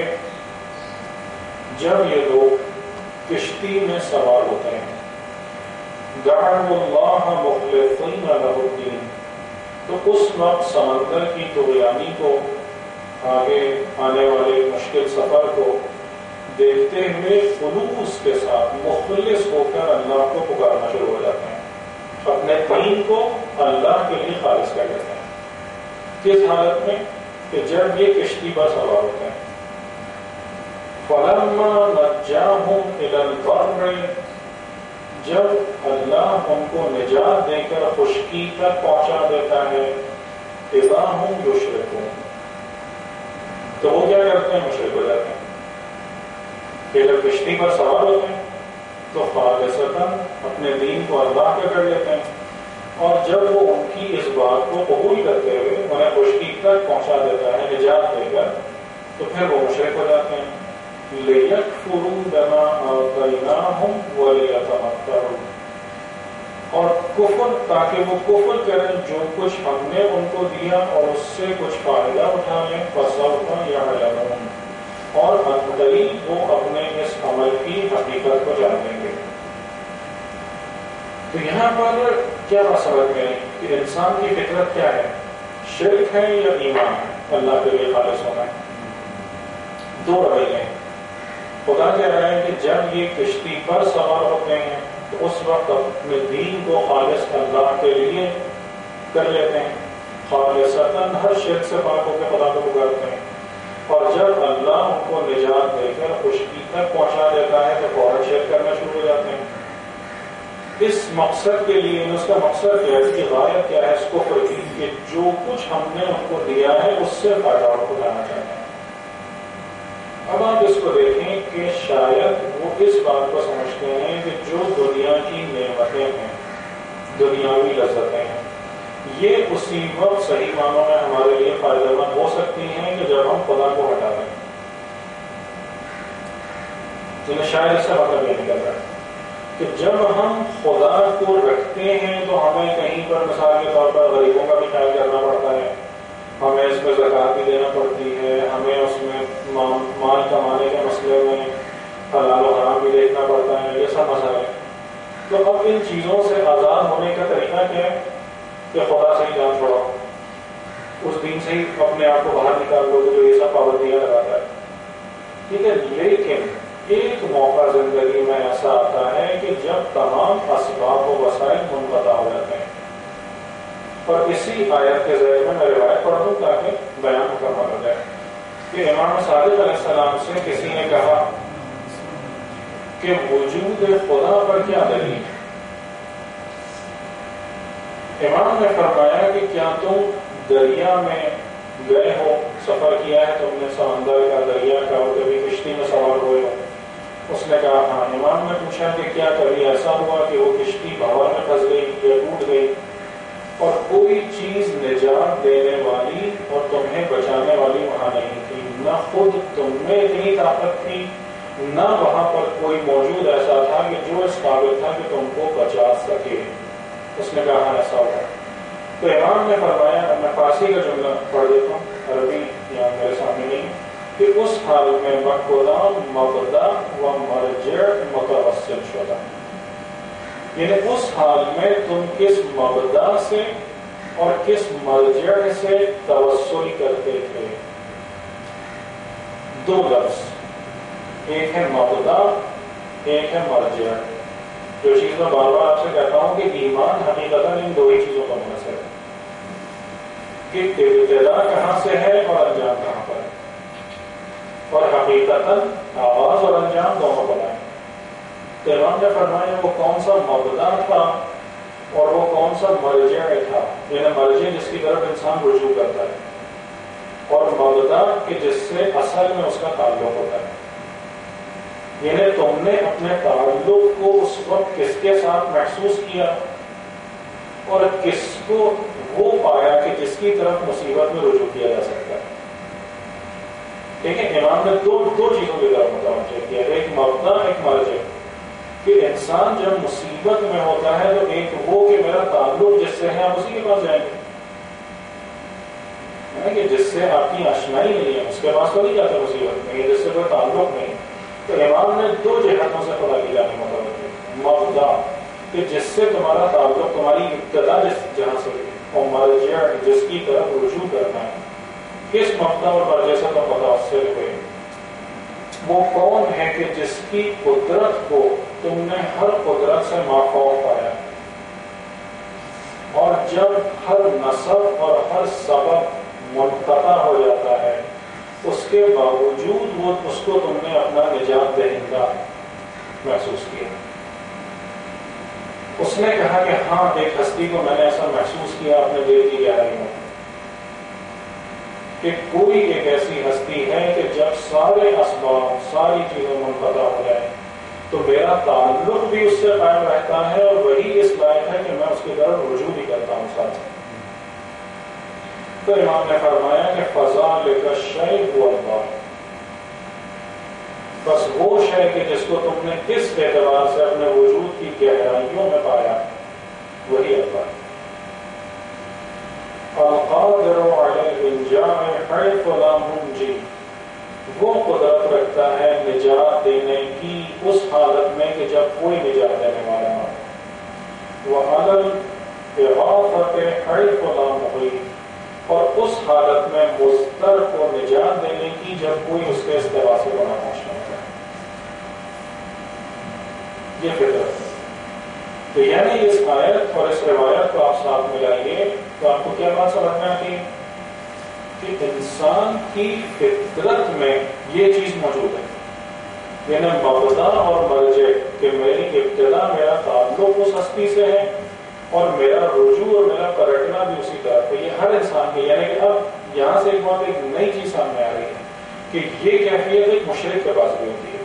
جب یہ لوگ کشتی میں سوار ہوتے ہیں دعوا اللہ مخلصین لہ الدین، تو اس وقت سمندر کی طغیانی کو، آگے آنے والے مشکل سفر کو دیکھتے ہوئے خلوص کے ساتھ مخلص ہو کر اللہ کو پکارنا شروع ہو جاتے ہیں، اپنے دین کو اللہ کے لیے خالص کر لیتے ہیں. کس حالت میں؟ کہ جب یہ کشتی پر سوار ہوتے ہیں. فَلَمَّا نَجَّاهُمْ إِلَى الْبَرِّ، جب اللہ ان کو نجات دے کر خشکی تک پہنچا دیتا ہے، اِذَا هُمْ يُشْرِكُونَ، تو وہ کیا کرتے ہیں؟ مشرک ہو جاتے ہیں. کہ جب کشتی پر سوار ہوتے ہیں تو خالصتاً اپنے دین کو اللہ کے کر لیتے ہیں، اور جب وہ ان کی اس بات کو قبول کرتے ہوئے انہیں خشکی تک پہنچا دیتا ہے نجات دے کر، تو پھر وہ مشرک ہو جاتے ہیں. لِيَكْفُرُوا بِمَا آتَيْنَاهُمْ وَلِيَتَمَتَّعُوا، اور کفر، تاکہ وہ کفر کریں جو کچھ ہم نے ان کو دیا اور اس سے کچھ فائدہ اٹھا لیں. فَسَوْفَ يَعْلَمُونَ، اور عنقریب وہ اپنے اس عمل کی حقیقت کو جان لیں گے. تو یہاں پر کیا سبق ہے کہ انسان کی فطرت کیا ہے؟ شرک ہے یا ایمان ہے؟ اللہ کے لیے خالص ہونا ہے. دو رویے ہیں. خدا کہہ رہا ہے کہ جب یہ کشتی پر سوار ہوتے ہیں تو اس وقت اپنے دین کو خالص اللہ کے لیے کر لیتے ہیں، خالصتاً ہر شرک سے پاک ہو کے خدا کو پکارتے ہیں، اور جب اللہ ان کو نجات دے کر خشکی تک پہنچا دیتا ہے تو فوراً شرک کرنا شروع ہو جاتے ہیں. اس مقصد کے لیے اس کا مقصد کیا ہے کہ غایت کیا ہے اس کفر کی، کہ جو کچھ ہم نے ان کو دیا ہے اس سے فائدہ اٹھانا چاہتے ہیں. اب آپ اس کو دیکھیں کہ شاید وہ اس بات کو سمجھتے ہیں کہ جو دنیا کی نعمتیں ہیں، دنیاوی لذتیں ہیں، یہ اسی وقت صحیح معنوں میں ہمارے لیے فائدہ مند ہو سکتی ہیں کہ جب ہم خدا کو ہٹا دیں. تو شاید اس کا مطلب یہ نکل رہا ہے کہ جب ہم خدا کو رکھتے ہیں تو ہمیں کہیں پر مثال کے طور پر غریبوں کا بھی خیال کرنا پڑتا ہے، ہمیں اس میں زکوٰۃ بھی دینا پڑتی ہے، ہمیں اس میں مال کمانے کے مسئلے میں حلال و حرام بھی دیکھنا پڑتا ہے، یہ سب مسئلے. تو اب ان چیزوں سے آزاد ہونے کا طریقہ کیا ہے کہ خدا سے ہی جان چھوڑو، اس دین سے ہی اپنے آپ کو باہر نکال لو جو یہ سب پابندیاں لگاتا ہے. ٹھیک ہے، لیکن ایک موقع زندگی میں ایسا آتا ہے کہ جب تمام اسباب و وسائل منقطع ہو جاتے ہیں. اور اسی آیت کے ذریعے میں میں روایت پڑھ دوں تاکہ بیان مکمل ہو جائے کہ امام صادق علیہ السلام سے کسی نے کہا کہ وجود خدا پر کیا دلیل ہے؟ امام نے فرمایا کہ کیا تم دریا میں گئے ہو، سفر کیا ہے تم نے سمندر کا، دریا کا، اور کبھی کشتی میں سوار ہوئے ہو؟ اس نے کہا ہاں. امام نے پوچھا کہ کیا کبھی ایسا ہوا کہ وہ کشتی بہار میں پھنس گئی یا ٹوٹ گئی اور کوئی چیز نجات دینے والی اور تمہیں بچانے والی وہاں نہیں تھی، نہ خود تم میں اتنی طاقت تھی، نہ وہاں پر کوئی موجود ایسا تھا کہ جو اس قابل تھا کہ تم کو بچا سکے؟ اس نے کہا ایسا ہوا. تو امام نے فرمایا، میں فارسی کا جملہ پڑھ دیتا ہوں، عربی یہاں میرے سامنے نہیں، کہ اس حال میں بخدا مبدا و مرجع متوسل شدہ، یعنی اس حال میں تم کس مبدا سے اور کس مرجع سے توسل کرتے تھے. دو لفظ، ایک ہے مبدا، ایک ہے مرجع. جو چیز میں بار بار آپ سے کہتا ہوں کہ ایمان حقیقت ان دو ہی چیزوں کا منحصر ہے کہ ابتدا کہاں سے ہے اور انجام کہاں پر ہے، اور حقیقت آغاز اور انجام دونوں بنائے. تو امام نے فرمایا وہ کون سا مبدا تھا اور وہ کون سا مرجع تھا، یعنی مرجع جس کی طرف انسان رجوع کرتا ہے، اور مبدا کہ جس سے اصل میں اس کا تعلق ہوتا ہے. یعنی تم نے اپنے تعلق کو اس وقت کس کے ساتھ محسوس کیا اور کس کو وہ پایا کہ جس کی طرف مصیبت میں رجوع کیا جا سکتا ہے. ٹھیک ہے، امام نے دو دو چیزوں کی طرف متوجہ کیا، ایک مبدا ایک مرجع. کہ انسان جب مصیبت میں ہوتا ہے تو ایک وہ کہ میرا تعلق جس سے ہے آپ اسی کے پاس جائیں گے، کہ جس سے آپ کی آشنائی نہیں ہے اس کے پاس تو نہیں جاتے مصیبت میں، جس سے کوئی تعلق نہیں. تو امام نے دو جہتوں سے خدا کی جانے متوجہ. مبدا کہ جس سے تمہارا تعلق، تمہاری ابتدا جس جہاں سے، اور مرجع جس کی طرف رجوع کرنا ہے. کس مبدا اور مرجع سے تم متاثر ہوئے؟ وہ کون ہے کہ جس کی قدرت کو تم نے ہر قدرت سے مافوق پایا، اور جب ہر نسب اور ہر سبب منقطع ہو جاتا ہے اس کے باوجود وہ اس کو تم نے اپنا نجات دہندہ محسوس کیا. اس نے کہا کہ ہاں ایک ہستی کو میں نے ایسا محسوس کیا اپنے دل کی گہرائی میں کہ کوئی ایک ایسی ہستی ہے کہ جب سارے اسباب ساری چیزیں منقطع ہو جائیں تو میرا تعلق بھی اس سے قائم رہتا ہے، اور وہی اس لائق ہے کہ میں اس کی طرف رجوع بھی کرتا ہوں ساتھ. تو امام نے فرمایا کہ فَذَلِكَ الشَّيْءُ هُوَ اللَّهُ، بس وہ شے کہ جس کو تم نے کس اعتبار سے اپنے وجود کی گہرائیوں میں پایا وہی اللہ. القادر علی الانجاء حیث لا منجی، وہ قدرت رکھتا ہے نجات دینے کی اس حالت میں کہ جب کوئی نجات دینے والا نہ ہو. وعلی الاغاثۃ حیث لا مغیث، اور اس حالت میں مضطر کو نجات دینے کی جب کوئی اس کے استغاثے سے بنا پہنچنا ہوتا ہے. یہ فطرت ہے. تو یعنی اس آیت اور اس روایت کو آپ ساتھ ملائیے تو آپ کو کیا بات سمجھ میں آتی ہے کہ انسان کی فطرت میں یہ چیز موجود ہے، یعنی مبدا اور مرجع کہ میری ابتدا میرا تعلق اس ہستی سے ہے اور میرا رجوع اور میرا پلٹنا بھی اسی طرف ہے. یہ ہر انسان کی، یعنی کہ اب یہاں سے ایک بات ایک نئی چیز سامنے آ رہی ہے کہ یہ کیفیت ایک مشرک کے پاس بھی ہوتی ہے.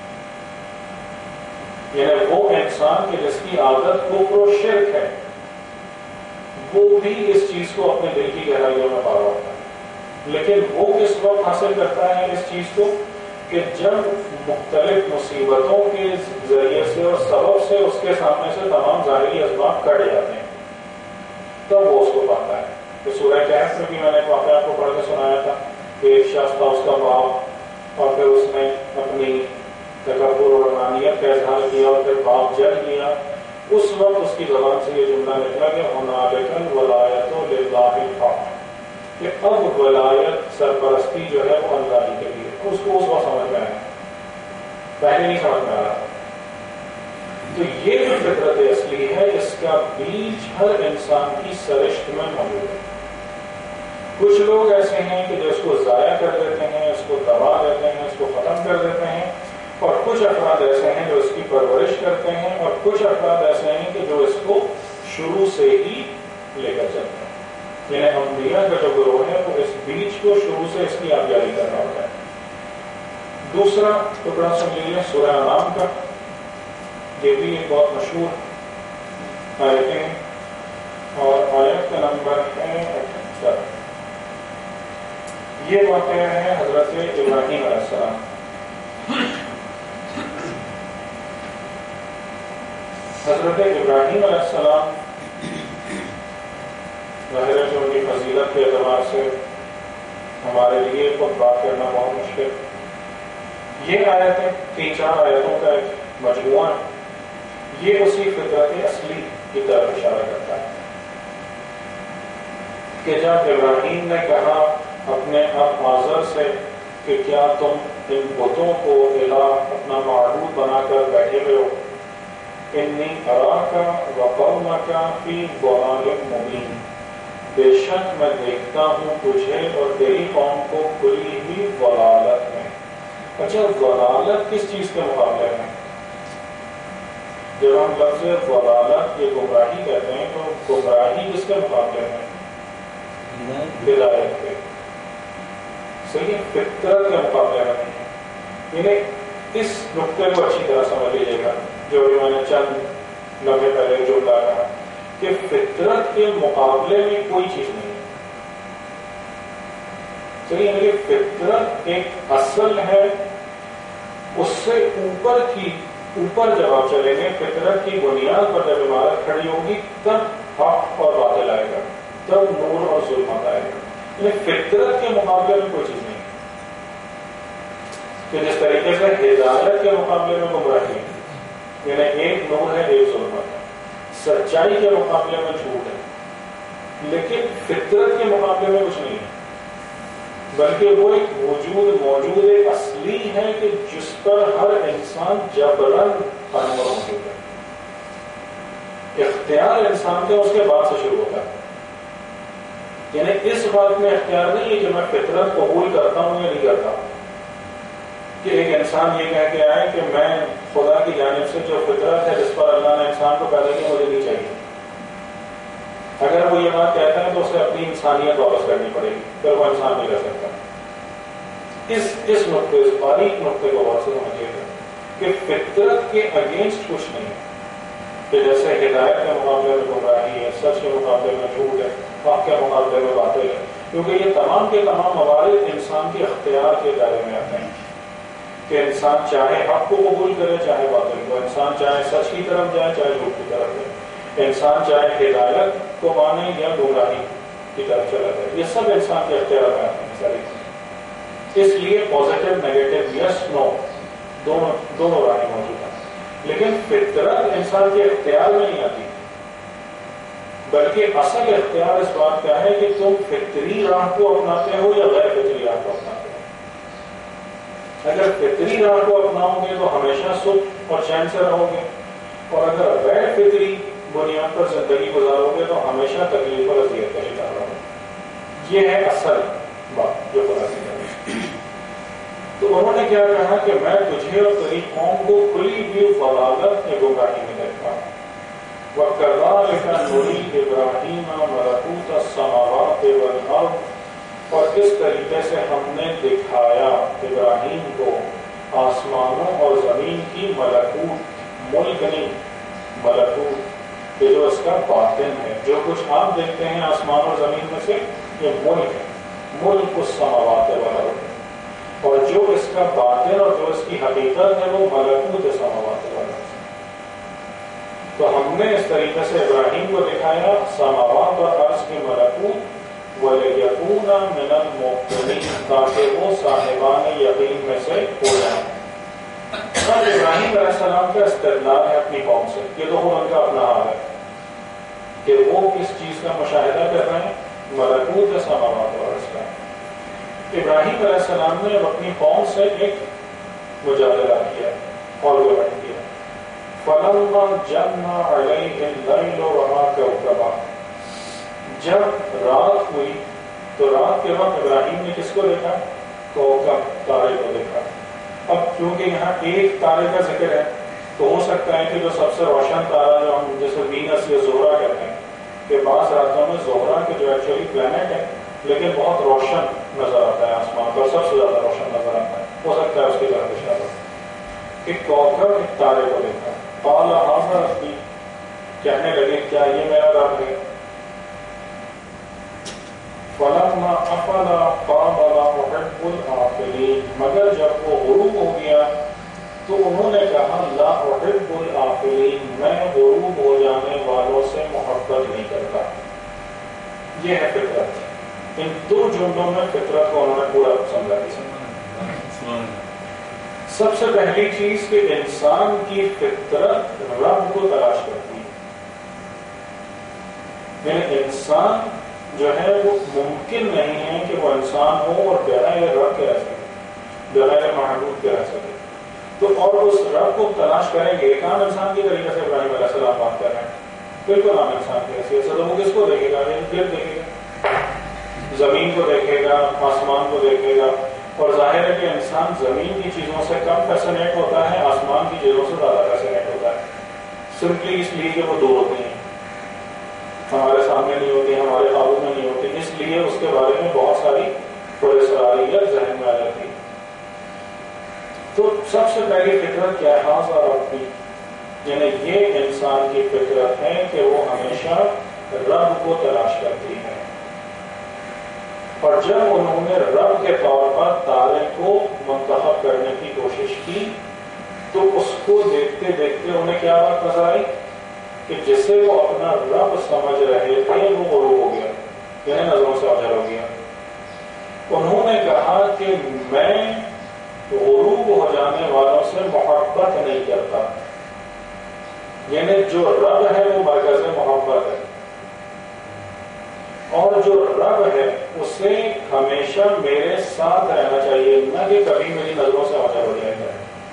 یعنی وہ انسان کہ جس کی عادت کفر و شرک ہے وہ بھی اس چیز کو اپنے دل کی گہرائیوں میں پا رہا ہوتا ہے. لیکن وہ کس وقت حاصل کرتا ہے اس چیز کو کہ جب مختلف مصیبتوں کے ذریعے سے اور سبب سے اس کے سامنے سے تمام ظاہری اسباب کٹ جاتے ہیں تب وہ اس کو پاتا ہے. کہ سورہ کہف میں بھی میں نے ایک واقعہ کو پڑھ کے سنایا تھا کہ ایک شخص تھا، اس کا باپ، اور پھر اس نے اپنی تکبر اور انانیت کا اظہار کیا اور پھر باپ جل گیا. اس وقت اس کی زبان سے یہ جملہ نکلا کہ هُنَالِكَ الْوَلَایَةُ لِلَّهِ الْحَقِّ، کہ اب ولایت سرپرستی جو ہے وہ اللہ ہی کے لیے. اس کو اس وقت سمجھ میں آیا، پہلے نہیں سمجھ میں آ رہا. تو یہ جو فطرت اصلی ہے اس کا بیج ہر انسان کی سرشت میں موجود ہے. کچھ لوگ ایسے ہیں کہ جو اس کو ضائع کر دیتے ہیں، اس کو دبا دیتے ہیں، اس کو ختم کر دیتے ہیں، اور کچھ افراد ایسے ہیں جو اس کی پرورش کرتے ہیں، اور کچھ افراد ایسے ہیں کہ جو اس کو شروع سے ہی لے کر چلتے ہیں. یعنی انبیاء کا جو گروہ ہے وہ اس بیج کو شروع سے اس کی آبیاری کر رہا ہوتا ہے. دوسرا ٹکڑا سن لیجیے سورہ انعام کا، یہ بھی ایک بہت مشہور آیتیں ہیں اور آیت کا نمبر ہے اٹھہتر. یہ واقعہ ہے حضرت ابراہیم علیہ السلام. حضرت ابراہیم علیہ السلام ظاہر ہے کہ ان کی فضیلت کے اعتبار سے ہمارے لیے خود بات کرنا بہت مشکل. یہ آیتیں تین چار آیتوں کا ایک مجموعہ، یہ اسی فطرت اصلی کی طرف اشارہ کرتا ہے کہ جب ابراہیم نے کہا اپنے اب آزر سے کہ کیا تم ان بتوں کو الہ اپنا معبود بنا کر بیٹھے ہوئے ہو، انی اراک وقومک فی ضلال مبین، بے شک میں دیکھتا ہوں تجھے اور تیری قوم کو کھلی ہوئی ضلالت میں. اچھا ضلالت کس چیز کے مقابلے میں؟ جب ہم لفظ ضلالت یہ گمراہی کہتے ہیں تو گمراہی کس کے مقابلے میں؟ ہدایت کے. صحیح، فطرت کے مقابلے میں نہیں ہے. یعنی اس نقطے کو اچھی طرح سمجھ لیجیے گا جو بھی میں نے چند لمحے پہلے جملہ کہا کہ فطرت کے مقابلے میں کوئی چیز نہیں ہے. چلیے یعنی فطرت ایک اصل ہے، اس سے اوپر کی اوپر جب آپ چلیں گے فطرت کی بنیاد پر جب عمارت کھڑی ہوگی تب حق اور باطل آئے گا، تب نور اور ظلمت آئے گا. یعنی فطرت کے مقابلے میں کوئی چیز نہیں ہے کہ جس طریقے سے ہدایت کے مقابلے میں گمراہی ہے، یعنی ایک نور ہے ایک ظلمت ہے، سچائی کے مقابلے میں جھوٹ ہے، لیکن فطرت کے مقابلے میں کچھ نہیں ہے، بلکہ وہ ایک وجود موجود ایک اصلی ہے کہ جس پر ہر انسان جبراً قائم اور موجود ہے. اختیار انسان کا اس کے بعد سے شروع ہوتا ہے. یعنی اس بات میں اختیار نہیں ہے کہ میں فطرت قبول کرتا ہوں یا نہیں کرتا ہوں، کہ ایک انسان یہ کہہ کے آئے کہ میں خدا کی جانب سے جو فطرت ہے جس پر اللہ نے انسان کو پیدا کیا مجھے نہیں چاہیے. اگر وہ یہ بات کہتا ہے تو اسے اپنی انسانیت واپس کرنی پڑے گی، پھر وہ انسان نہیں رہ سکتا. اس اس نقطے اس باریک نقطے کو غور سے سمجھیے گا کہ فطرت کے اگینسٹ کچھ نہیں ہے، کہ جیسے ہدایت کے مقابلے میں گمراہی ہے، سچ کے مقابلے میں جھوٹ ہے، حق کے مقابلے میں باطل ہے، کیونکہ یہ تمام کے تمام موارد انسان کے اختیار کے دائرے میں آتے ہیں کہ انسان چاہے حق کو قبول کرے چاہے باطل کو، انسان چاہے سچ کی طرف جائے چاہے جھوٹ کی طرف جائے، انسان چاہے ہدایت کو مانے یا گمراہی کی طرف چلا جائے. یہ سب انسان کے اختیار میں آتے ہیں ساری. اس لیے پازیٹیو نیگیٹو یس نو دونوں دونوں راہیں موجود ہیں، لیکن فطرت انسان کے اختیار میں نہیں آتی، بلکہ اصل اختیار اس بات کا ہے کہ تم فطری راہ کو اپناتے ہو یا غیر فطری راہ کو اپناتے ہو. اگر فطری راہ کو اپناؤ گے تو ہمیشہ سکھ اور چین سے رہو گے، اور اگر غیر فطری بنیاد پر زندگی گزارو گے تو ہمیشہ تکلیف اور اذیت کا شکار رہو گے. یہ ہے اصل بات جو خدا کی جانب. تو انہوں نے کیا کہا کہ میں تجھے اور تیری قوم کو کھلی ہوئی ضلالت یا گمراہی میں دیکھتا ہوں. وَكَذَلِكَ نُرِي إِبْرَاهِيمَ مَلَكُوتَ السَّمَاوَاتِ وَالْأَرْضِ، اور اس طریقے سے ہم نے دکھایا ابراہیم کو آسمانوں اور زمین کی ملکوت، ملک نہیں ملکوت، کہ جو اس کا باطن ہے. جو کچھ آپ دیکھتے ہیں آسمان اور زمین میں سے یہ ملک ہے، ملک السماوات والارض، اور جو اس کا باطن اور جو اس کی حقیقت ہے وہ ملکوت السماوات والارض. تو ہم نے اس طریقے سے ابراہیم کو دکھایا سماوات اور عرض کی ملکوت، وَلِيَكُونَ مِنَ الْمُوقِنِينَ، تاکہ وہ صاحبان یقین میں سے ہو جائیں. اور ابراہیم علیہ السلام کا استدلال ہے اپنی قوم سے، یہ تو ان کا اپنا حال ہے کہ وہ کس چیز کا مشاہدہ کر رہے ہیں، ملکوت سماوات اور عرض کا. ابراہیم علیہ السلام نے اپنی قوم سے ایک مجادلہ کیا اور گورنمنٹ کیا. فَلَمَّا جَنَّ عَلَيْهِ اللَّيْلُ رَأَىٰ كَوْكَبًا، جب رات ہوئی تو رات کے وقت ابراہیم نے کس کو دیکھا؟ کوكب، تارے کو دیکھا. اب کیونکہ یہاں ایک تارے کا ذکر ہے تو ہو سکتا ہے کہ جو سب سے روشن تارا جو ہم جیسے وینس یا زہرہ کہتے ہیں، کہ بعض راتوں میں زہرہ کے جو ایکچولی پلانٹ ہے لیکن بہت روشن نظر آتا ہے آسمان پر، سب سے زیادہ روشن نظر آتا ہے، ہو سکتا ہے اس کی طرف اشارہ. ایک کوكب ایک تارے کو دیکھا. قال هذا ربی، کہنے لگے کیا یہ میرا رب ہے. فلما افل قال لا احب الآفلین، مگر جب وہ غروب ہو گیا تو انہوں نے کہا لا احب الآفلین، میں غروب ہو جانے والوں سے محبت نہیں کرتا. یہ ہے فطرت. ان دو جملوں میں فطرت کو انہوں نے پورا سمجھا دیا. سب سے پہلی چیز کہ انسان کی فطرت رب کو تلاش کرتی ہے. یعنی انسان جو ہے وہ ممکن نہیں ہے کہ وہ انسان ہو اور بغیر رب کے رہ سکے، بغیر معبود کے رہ سکے. تو اور اس رب کو تلاش کریں گے. ایک عام انسان کی طریقے سے ابراہیم علیہ السلام بات کر رہے ہیں، بالکل عام انسان کی حیثیت سے. تو وہ کس کو دیکھے گا؟ پھر دیکھے گا زمین کو، دیکھے گا آسمان کو دیکھے گا. اور ظاہر ہے کہ انسان زمین کی چیزوں سے کم فیسنیٹ ہوتا ہے، آسمان کی چیزوں سے زیادہ فیسنیٹ ہوتا ہے، سمپلی اس لیے کہ وہ دور ہوتی ہیں، ہمارے سامنے نہیں ہوتی، ہمارے قابو میں نہیں ہوتی، اس لیے اس کے بارے میں بہت ساری پرسراریت ذہن میں آ جاتی ہے. تو سب سے پہلی فطرت کیا ہے؟ ہاذا ربی، یعنی یہ انسان کی فطرت ہے کہ وہ ہمیشہ رب کو تلاش کرتی ہے، اور جب انہوں نے رب کے طور پر تارے کو منتخب کرنے کی کوشش کی تو اس کو دیکھتے دیکھتے انہیں کیا بات نظر آئی کہ جسے وہ اپنا رب سمجھ رہے تھے وہ غروب ہو گیا، یعنی نظروں سے اوجھل ہو گیا۔ انہوں نے کہا کہ میں غروب ہو جانے والوں سے محبت نہیں کرتا، یعنی جو رب ہے وہ مرکز محبت ہے، اور جو رب ہے اسے ہمیشہ میرے ساتھ رہنا چاہیے، نہ کہ کبھی میری نظروں سے اوجھل ہو جائے گا۔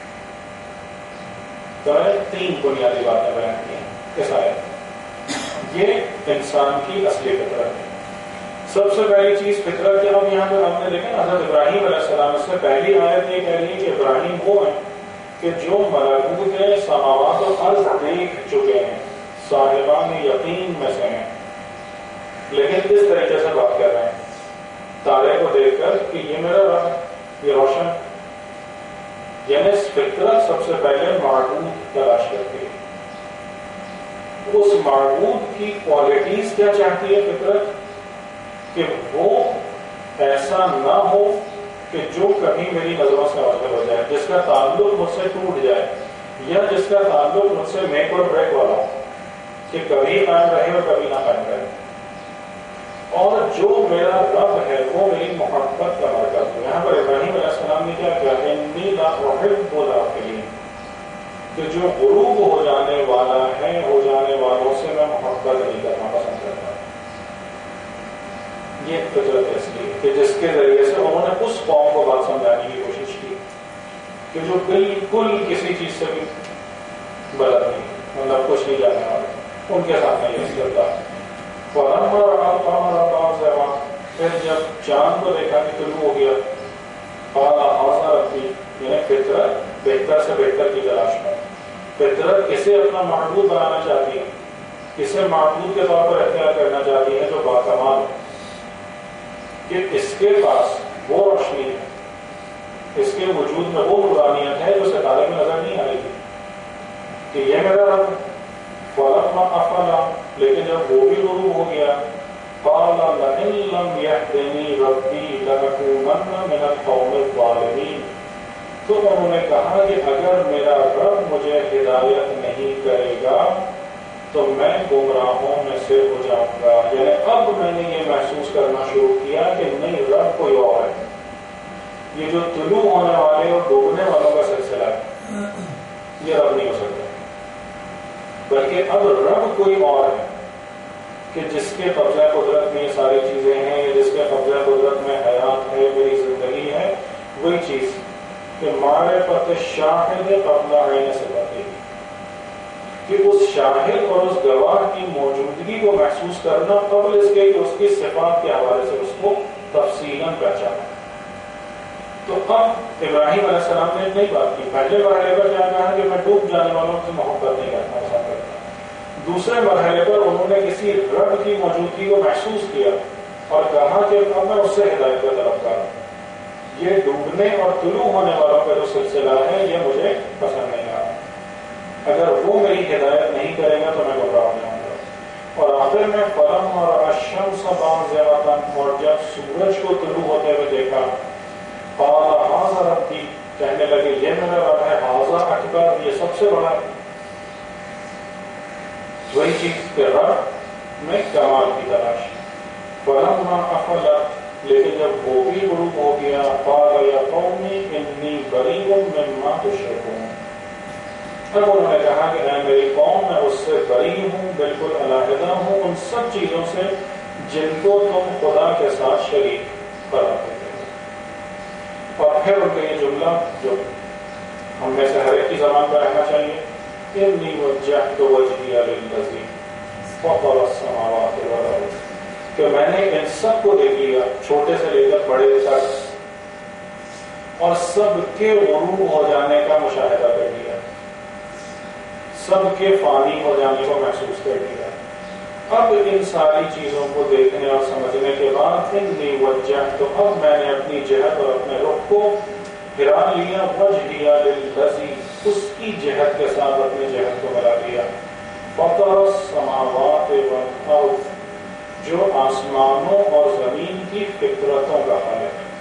تو میں نے تین بنیادی باتیں بیان کی ہیں اس آیت، یہ انسان کی اصلی فطرت ہے۔ سب سے پہلی چیز فطرت کیا ہم یہاں پر ہم نے دیکھا حضرت ابراہیم علیہ السلام سے پہلی آیت یہ کہہ رہی ہے کہ ابراہیم وہ ہیں کہ جو ملکوت سماوات و ارض دیکھ چکے ہیں، صاحبان یقین میں سے ہیں، لیکن اس طریقے سے بات کر رہے ہیں تارے کو دیکھ کر کہ یہ میرا رب ہے، یہ روشن، یعنی فطرت سب سے پہلے معبود تلاش کرتی ہے۔ اس معبود کی کوالٹیز کیا چاہتی ہے فطرت؟ کہ وہ ایسا نہ ہو کہ جو کبھی میری نظروں سے اوجھل ہو جائے، جس کا تعلق مجھ سے ٹوٹ جائے، یا جس کا تعلق مجھ سے میک اور بریک والا ہو، کہ کبھی قائم رہے اور کبھی نہ قائم رہے، اور جو میرا رب ہے وہ میری محبت کا مرکز ہو۔ یہاں پر ابراہیم علیہ السلام نے کیا کیا؟ انی لا احب الغافلین، کہ جو غروب ہو جانے والا ہے، ہو جانے والوں سے میں محبت نہیں کرنا پسند کرتا۔ یہ فطرت اصلی ہے کہ جس کے ذریعے سے انہوں نے اس قوم کو بات سمجھانے کی کوشش کی کہ جو بالکل کسی چیز سے بھی بلد نہیں، مطلب کچھ نہیں جانے والے، ان کے سامنے یہ کرتا۔ پھر جب چاند کو دیکھا کہ طلوع ہو گیا، یعنی فطرت بہتر سے بہتر کی تلاش میں، فطرت کسے اپنا معبود بنانا چاہتی ہے، کسے معبود کے طور پر اختیار کرنا چاہتی ہے جو باکمال ہے، کہ اس کے پاس وہ روشنی ہے، اس کے وجود میں وہ نورانیت ہے جو ستارے میں نظر نہیں آ رہی تھی، کہ یہ میرا رب فلما افلا، لیکن جب وہ بھی غروب ہو گیا، قال لئن لم يهدني ربي لأكونن من القوم الظالمین، تو انہوں نے کہا کہ اگر میرا رب مجھے ہدایت نہیں کرے گا تو میں گمراہوں میں سے ہو جاؤں گا۔ یعنی اب میں نے یہ محسوس کرنا شروع کیا کہ نہیں، رب کوئی اور ہے، یہ جو طلوع ہونے والے اور ڈوبنے والوں کا سلسلہ ہے یہ رب نہیں ہو سکتا، بلکہ اب رب کوئی اور ہے کہ جس کے قبضہ قدرت میں یہ ساری چیزیں ہیں، یا جس کے قبضہ قدرت میں حیات ہے، میری زندگی ہے، وہی چیز کہ معرفت شاہد قبل عین صفتی، کہ اس شاہد اور اس گواہ کی موجودگی کو محسوس کرنا قبل اس کے کہ اس کی صفات کے حوالے سے اس کو تفصیلاً پہچانا۔ تو اب ابراہیم علیہ السلام نے نئی بات کی، پہلے مرحلے پر کیا کہا کہ میں ڈوب جانے والوں سے محبت نہیں کرنا پسند کرتا، دوسرے مرحلے پر انہوں نے کسی رب کی موجودگی کو محسوس کیا اور کہا کہ اب میں اس سے ہدایت کا طلبگار ہوں، یہ ڈوبنے اور طلوع ہونے والوں کا جو سلسلہ ہے یہ مجھے پسند نہیں آ رہا، اگر وہ میری ہدایت نہیں کرے گا تو میں گمراہ ہو جاؤں گا۔ اور آخر میں فلم اور الشمس بازغۃ، اور جب سورج کو طلوع ہوتے ہوئے دیکھا، قال ھذا ربی، کہنے لگے یہ میرا رب ہے، ھذا اکبر، یہ سب سے بڑا ہے۔ وہی چیز کہ رب میں کمال کی تلاش۔ فلما افلت، لیکن جب وہ بھی غروب ہو گیا، قال یا قوم انی بریء مما تشرکون، اب انہوں نے کہا کہ اے میری قوم میں اس سے بری ہوں، بالکل علیحدہ ہوں ان سب چیزوں سے جن کو تم خدا کے ساتھ شریک قرار دیتے ہو۔ اور پھر ان کا یہ جملہ جو ہم میں سے ہر ایک کی زبان پر رہنا چاہیے، انی وجہت وجہی للذی فطر السماوات والارض، کہ میں نے ان سب کو دیکھ لیا، چھوٹے سے لے کر بڑے تک، اور سب کے غروب ہو جانے کا مشاہدہ کر لیا، سب کے فانی ہو جانے کو محسوس کر لیا۔ اب ان ساری چیزوں کو دیکھنے اور سمجھنے کے بعد انی وجہت، تو اب میں نے اپنی جہت اور اپنے رخ کو پھرا لیا، وجہی للذی، اس کی جہت کے ساتھ اپنی جہت کو ملا دیا. فطر السماوات والارض، جو آسمانوں اور زمین کی فطرتوں کا خالق ہے.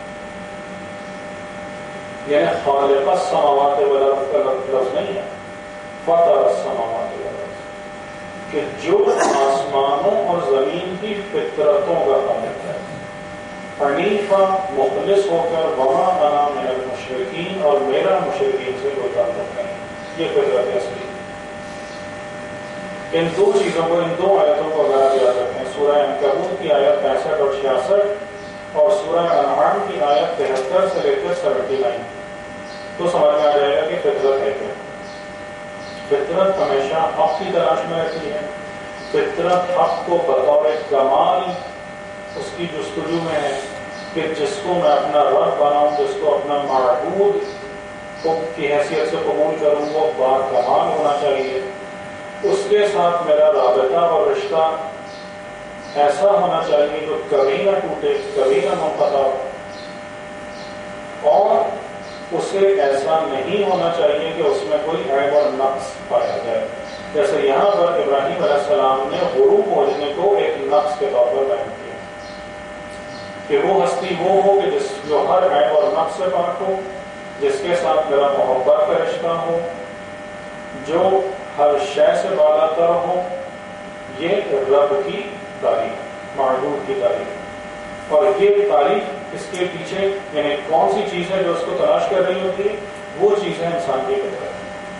یعنی خالق السماوات والارض کا لفظ نہیں ہے، فطر السماوات والارض، کہ جو آسمانوں اور زمین کی فطرتوں کا خالق ہے. حنیفہ، مخلص ہو کر، وما انا من المشرکین، اور میرا مشرکین سے کوئی تعلق نہیں. یہ فطرت اصلی. ان دو چیزوں کو، ان دو آیتوں کو اگر آپ یاد رکھیں، سورہ عنکبوت کی آیت پینسٹھ اور چھیاسٹھ اور سورہ انعام کی آیت تہتر سے لے کر سیونٹی نائن، تو سمجھ میں آ جائے گا کہ فطرت ہے کیا. فطرت ہمیشہ حق کی تلاش میں رہتی ہے. فطرت حق کو بطور کمال اس کی جستجو میں ہے کہ جس کو میں اپنا رب بناؤں، جس کو اپنا معبود کی حیثیت سے قبول کروں، وہ با کمال ہونا چاہیے. اس کے ساتھ میرا رابطہ اور رشتہ ایسا ہونا چاہیے جو کبھی نہ ٹوٹے، کبھی نہ منقطع ہو، اور اسے ایسا نہیں ہونا چاہیے کہ اس میں کوئی عیب اور نقص پایا جائے. جیسے یہاں پر ابراہیم علیہ السلام نے غروب پہنچنے کو ایک نقص کے طور پر بیان کیا کہ وہ ہستی وہ ہو کہ جس جو ہر عیب اور نقص سے پاک ہو، جس کے ساتھ میرا محبت کا رشتہ ہو، جو ہر شے سے بالا تر ہو. یہ رب کی تعریف، معبود کی تعریف. اور یہ تعریف اس کے پیچھے یعنی کون سی چیز ہے جو اس کو تلاش کر رہی ہوتی ہے؟ وہ چیز ہے انسان کی فطرت.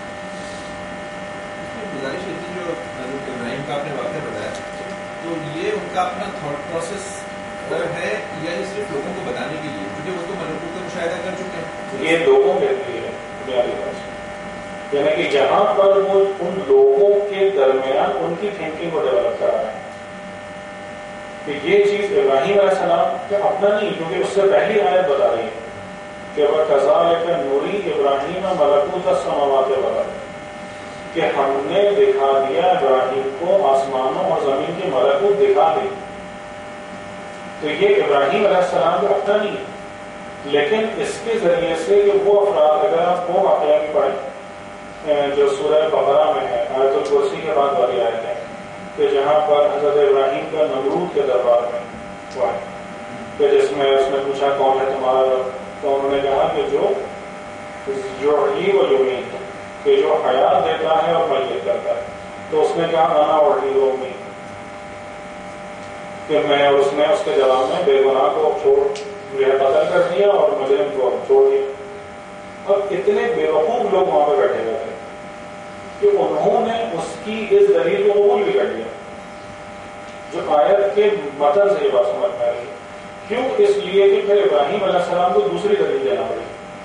گزارش ہوتی جو حضرت ابراہیم کا آپ نے واقعہ بتایا، تو یہ ان کا اپنا تھاٹ پروسیس ہے یا یہ صرف لوگوں کو بتانے کے لیے؟ کیونکہ وہ تو ملکوت کا مشاہدہ کر چکے ہیں. یہ لوگوں کے لیے بنیادی طور سے، یعنی کہ جہاں پر وہ ان لوگوں کے درمیان ان کی تھنکنگ کو ڈیولپ کرا رہے ہیں کہ یہ چیز ابراہیم علیہ السلام کا اپنا نہیں، کیونکہ اس سے پہلی آیت بتا رہی ہے کہ وَكَذَلِكَ نُرِي إِبْرَاهِيمَ مَلَكُوتَ السَّمَاوَاتِ وَالْأَرْضِ، کہ ہم نے دکھا دیا ابراہیم کو آسمانوں اور زمین کی ملکوت دکھا دی. تو یہ ابراہیم علیہ السلام کا اپنا نہیں ہے، لیکن اس کے ذریعے سے کہ وہ افراد، اگر آپ وہ واقعہ بھی پڑھیں جو سورہ بقرہ میں ہے، آیت الکرسی کے بعد والی آیت ہے، کہ جہاں پر حضرت ابراہیم کا نمرود کے دربار میں ہوا ہے، کہ جس میں اس نے پوچھا کون ہے تمہارا رب، تو انہوں نے کہا کہ جو یحیی و یمیت، کہ جو حیات دیتا ہے اور میت کرتا ہے. تو اس نے کہا انا احیی و امیت، کہ میں، اور اس نے اس کے جواب میں بے گناہ کو چھوڑ مجھے قتل کر دیا اور مجرم کو چھوڑ دیا. اب اتنے بے وقوف لوگ وہاں پہ بیٹھے ہوئے تھے کہ انہوں نے اس کی اس دلیل کو قبول بھی کر لیا جو آیت کے متن سے یہ بات سمجھ میں آ رہی ہے. کیوں؟ اس لیے کہ پھر ابراہیم علیہ السلام کو دوسری دلیل دینا پڑی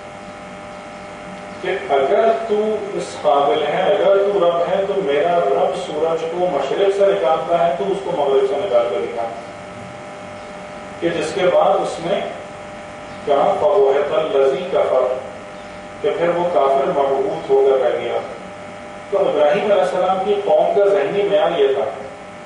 کہ اگر تو اس قابل ہے، اگر تو رب ہے، تو میرا رب سورج کو مشرق سے نکالتا ہے تو اس کو مغرب سے نکال کر دکھا. کہ جس کے بعد اس نے کہا فَوَحِدَ الَّذِي كَفَرَ، کہ پھر وہ کافر مبعوث ہو کر رہ گیا. تو ابراہیم علیہ السلام کی قوم کا ذہنی معیار یہ تھا،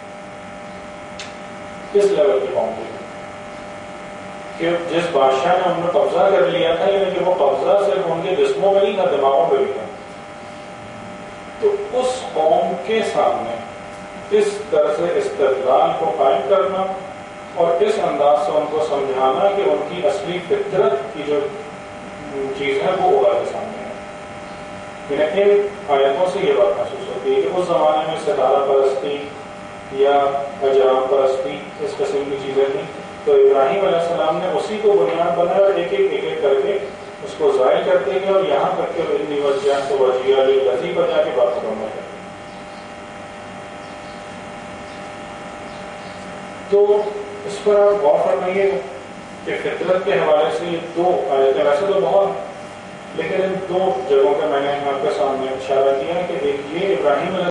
کس لیول کی قوم تھی کہ جس بادشاہ نے ان میں قبضہ کر لیا تھا، یعنی کہ وہ قبضہ صرف ان کے جسموں میں نہیں تھا، دماغوں میں بھی تھا. تو اس قوم کے سامنے اس طرح سے استدلال کو قائم کرنا اور اس انداز سے ان کو سمجھانا کہ ان کی اصلی فطرت کی جو چیز ہے وہ اللہ کے سامنے ہے. یعنی ان آیتوں سے یہ بات محسوس ہوتی ہے کہ اس زمانے میں ستارہ پرستی یا اجرام پرستی اس قسم کی چیزیں تھیں. تو ابراہیم علیہ السلام نے اسی کو بنیاد بنایا اور ایک ایک ایک ایک کر کے اس کو ظاہر کرتے گئے اور یہاں تک کہ اتنی وجہ تو وجیہ لذی پر جا کے بات ختم ہو جائے. تو اس پر آپ غور فرمائیے کہ فطرت کے حوالے سے یہ دو آیتیں، ویسے تو بہت، لیکن ان دو جگہوں پہ میں نے آپ کے سامنے اشارہ کیا کہ ایک یہ ابراہیم علیہ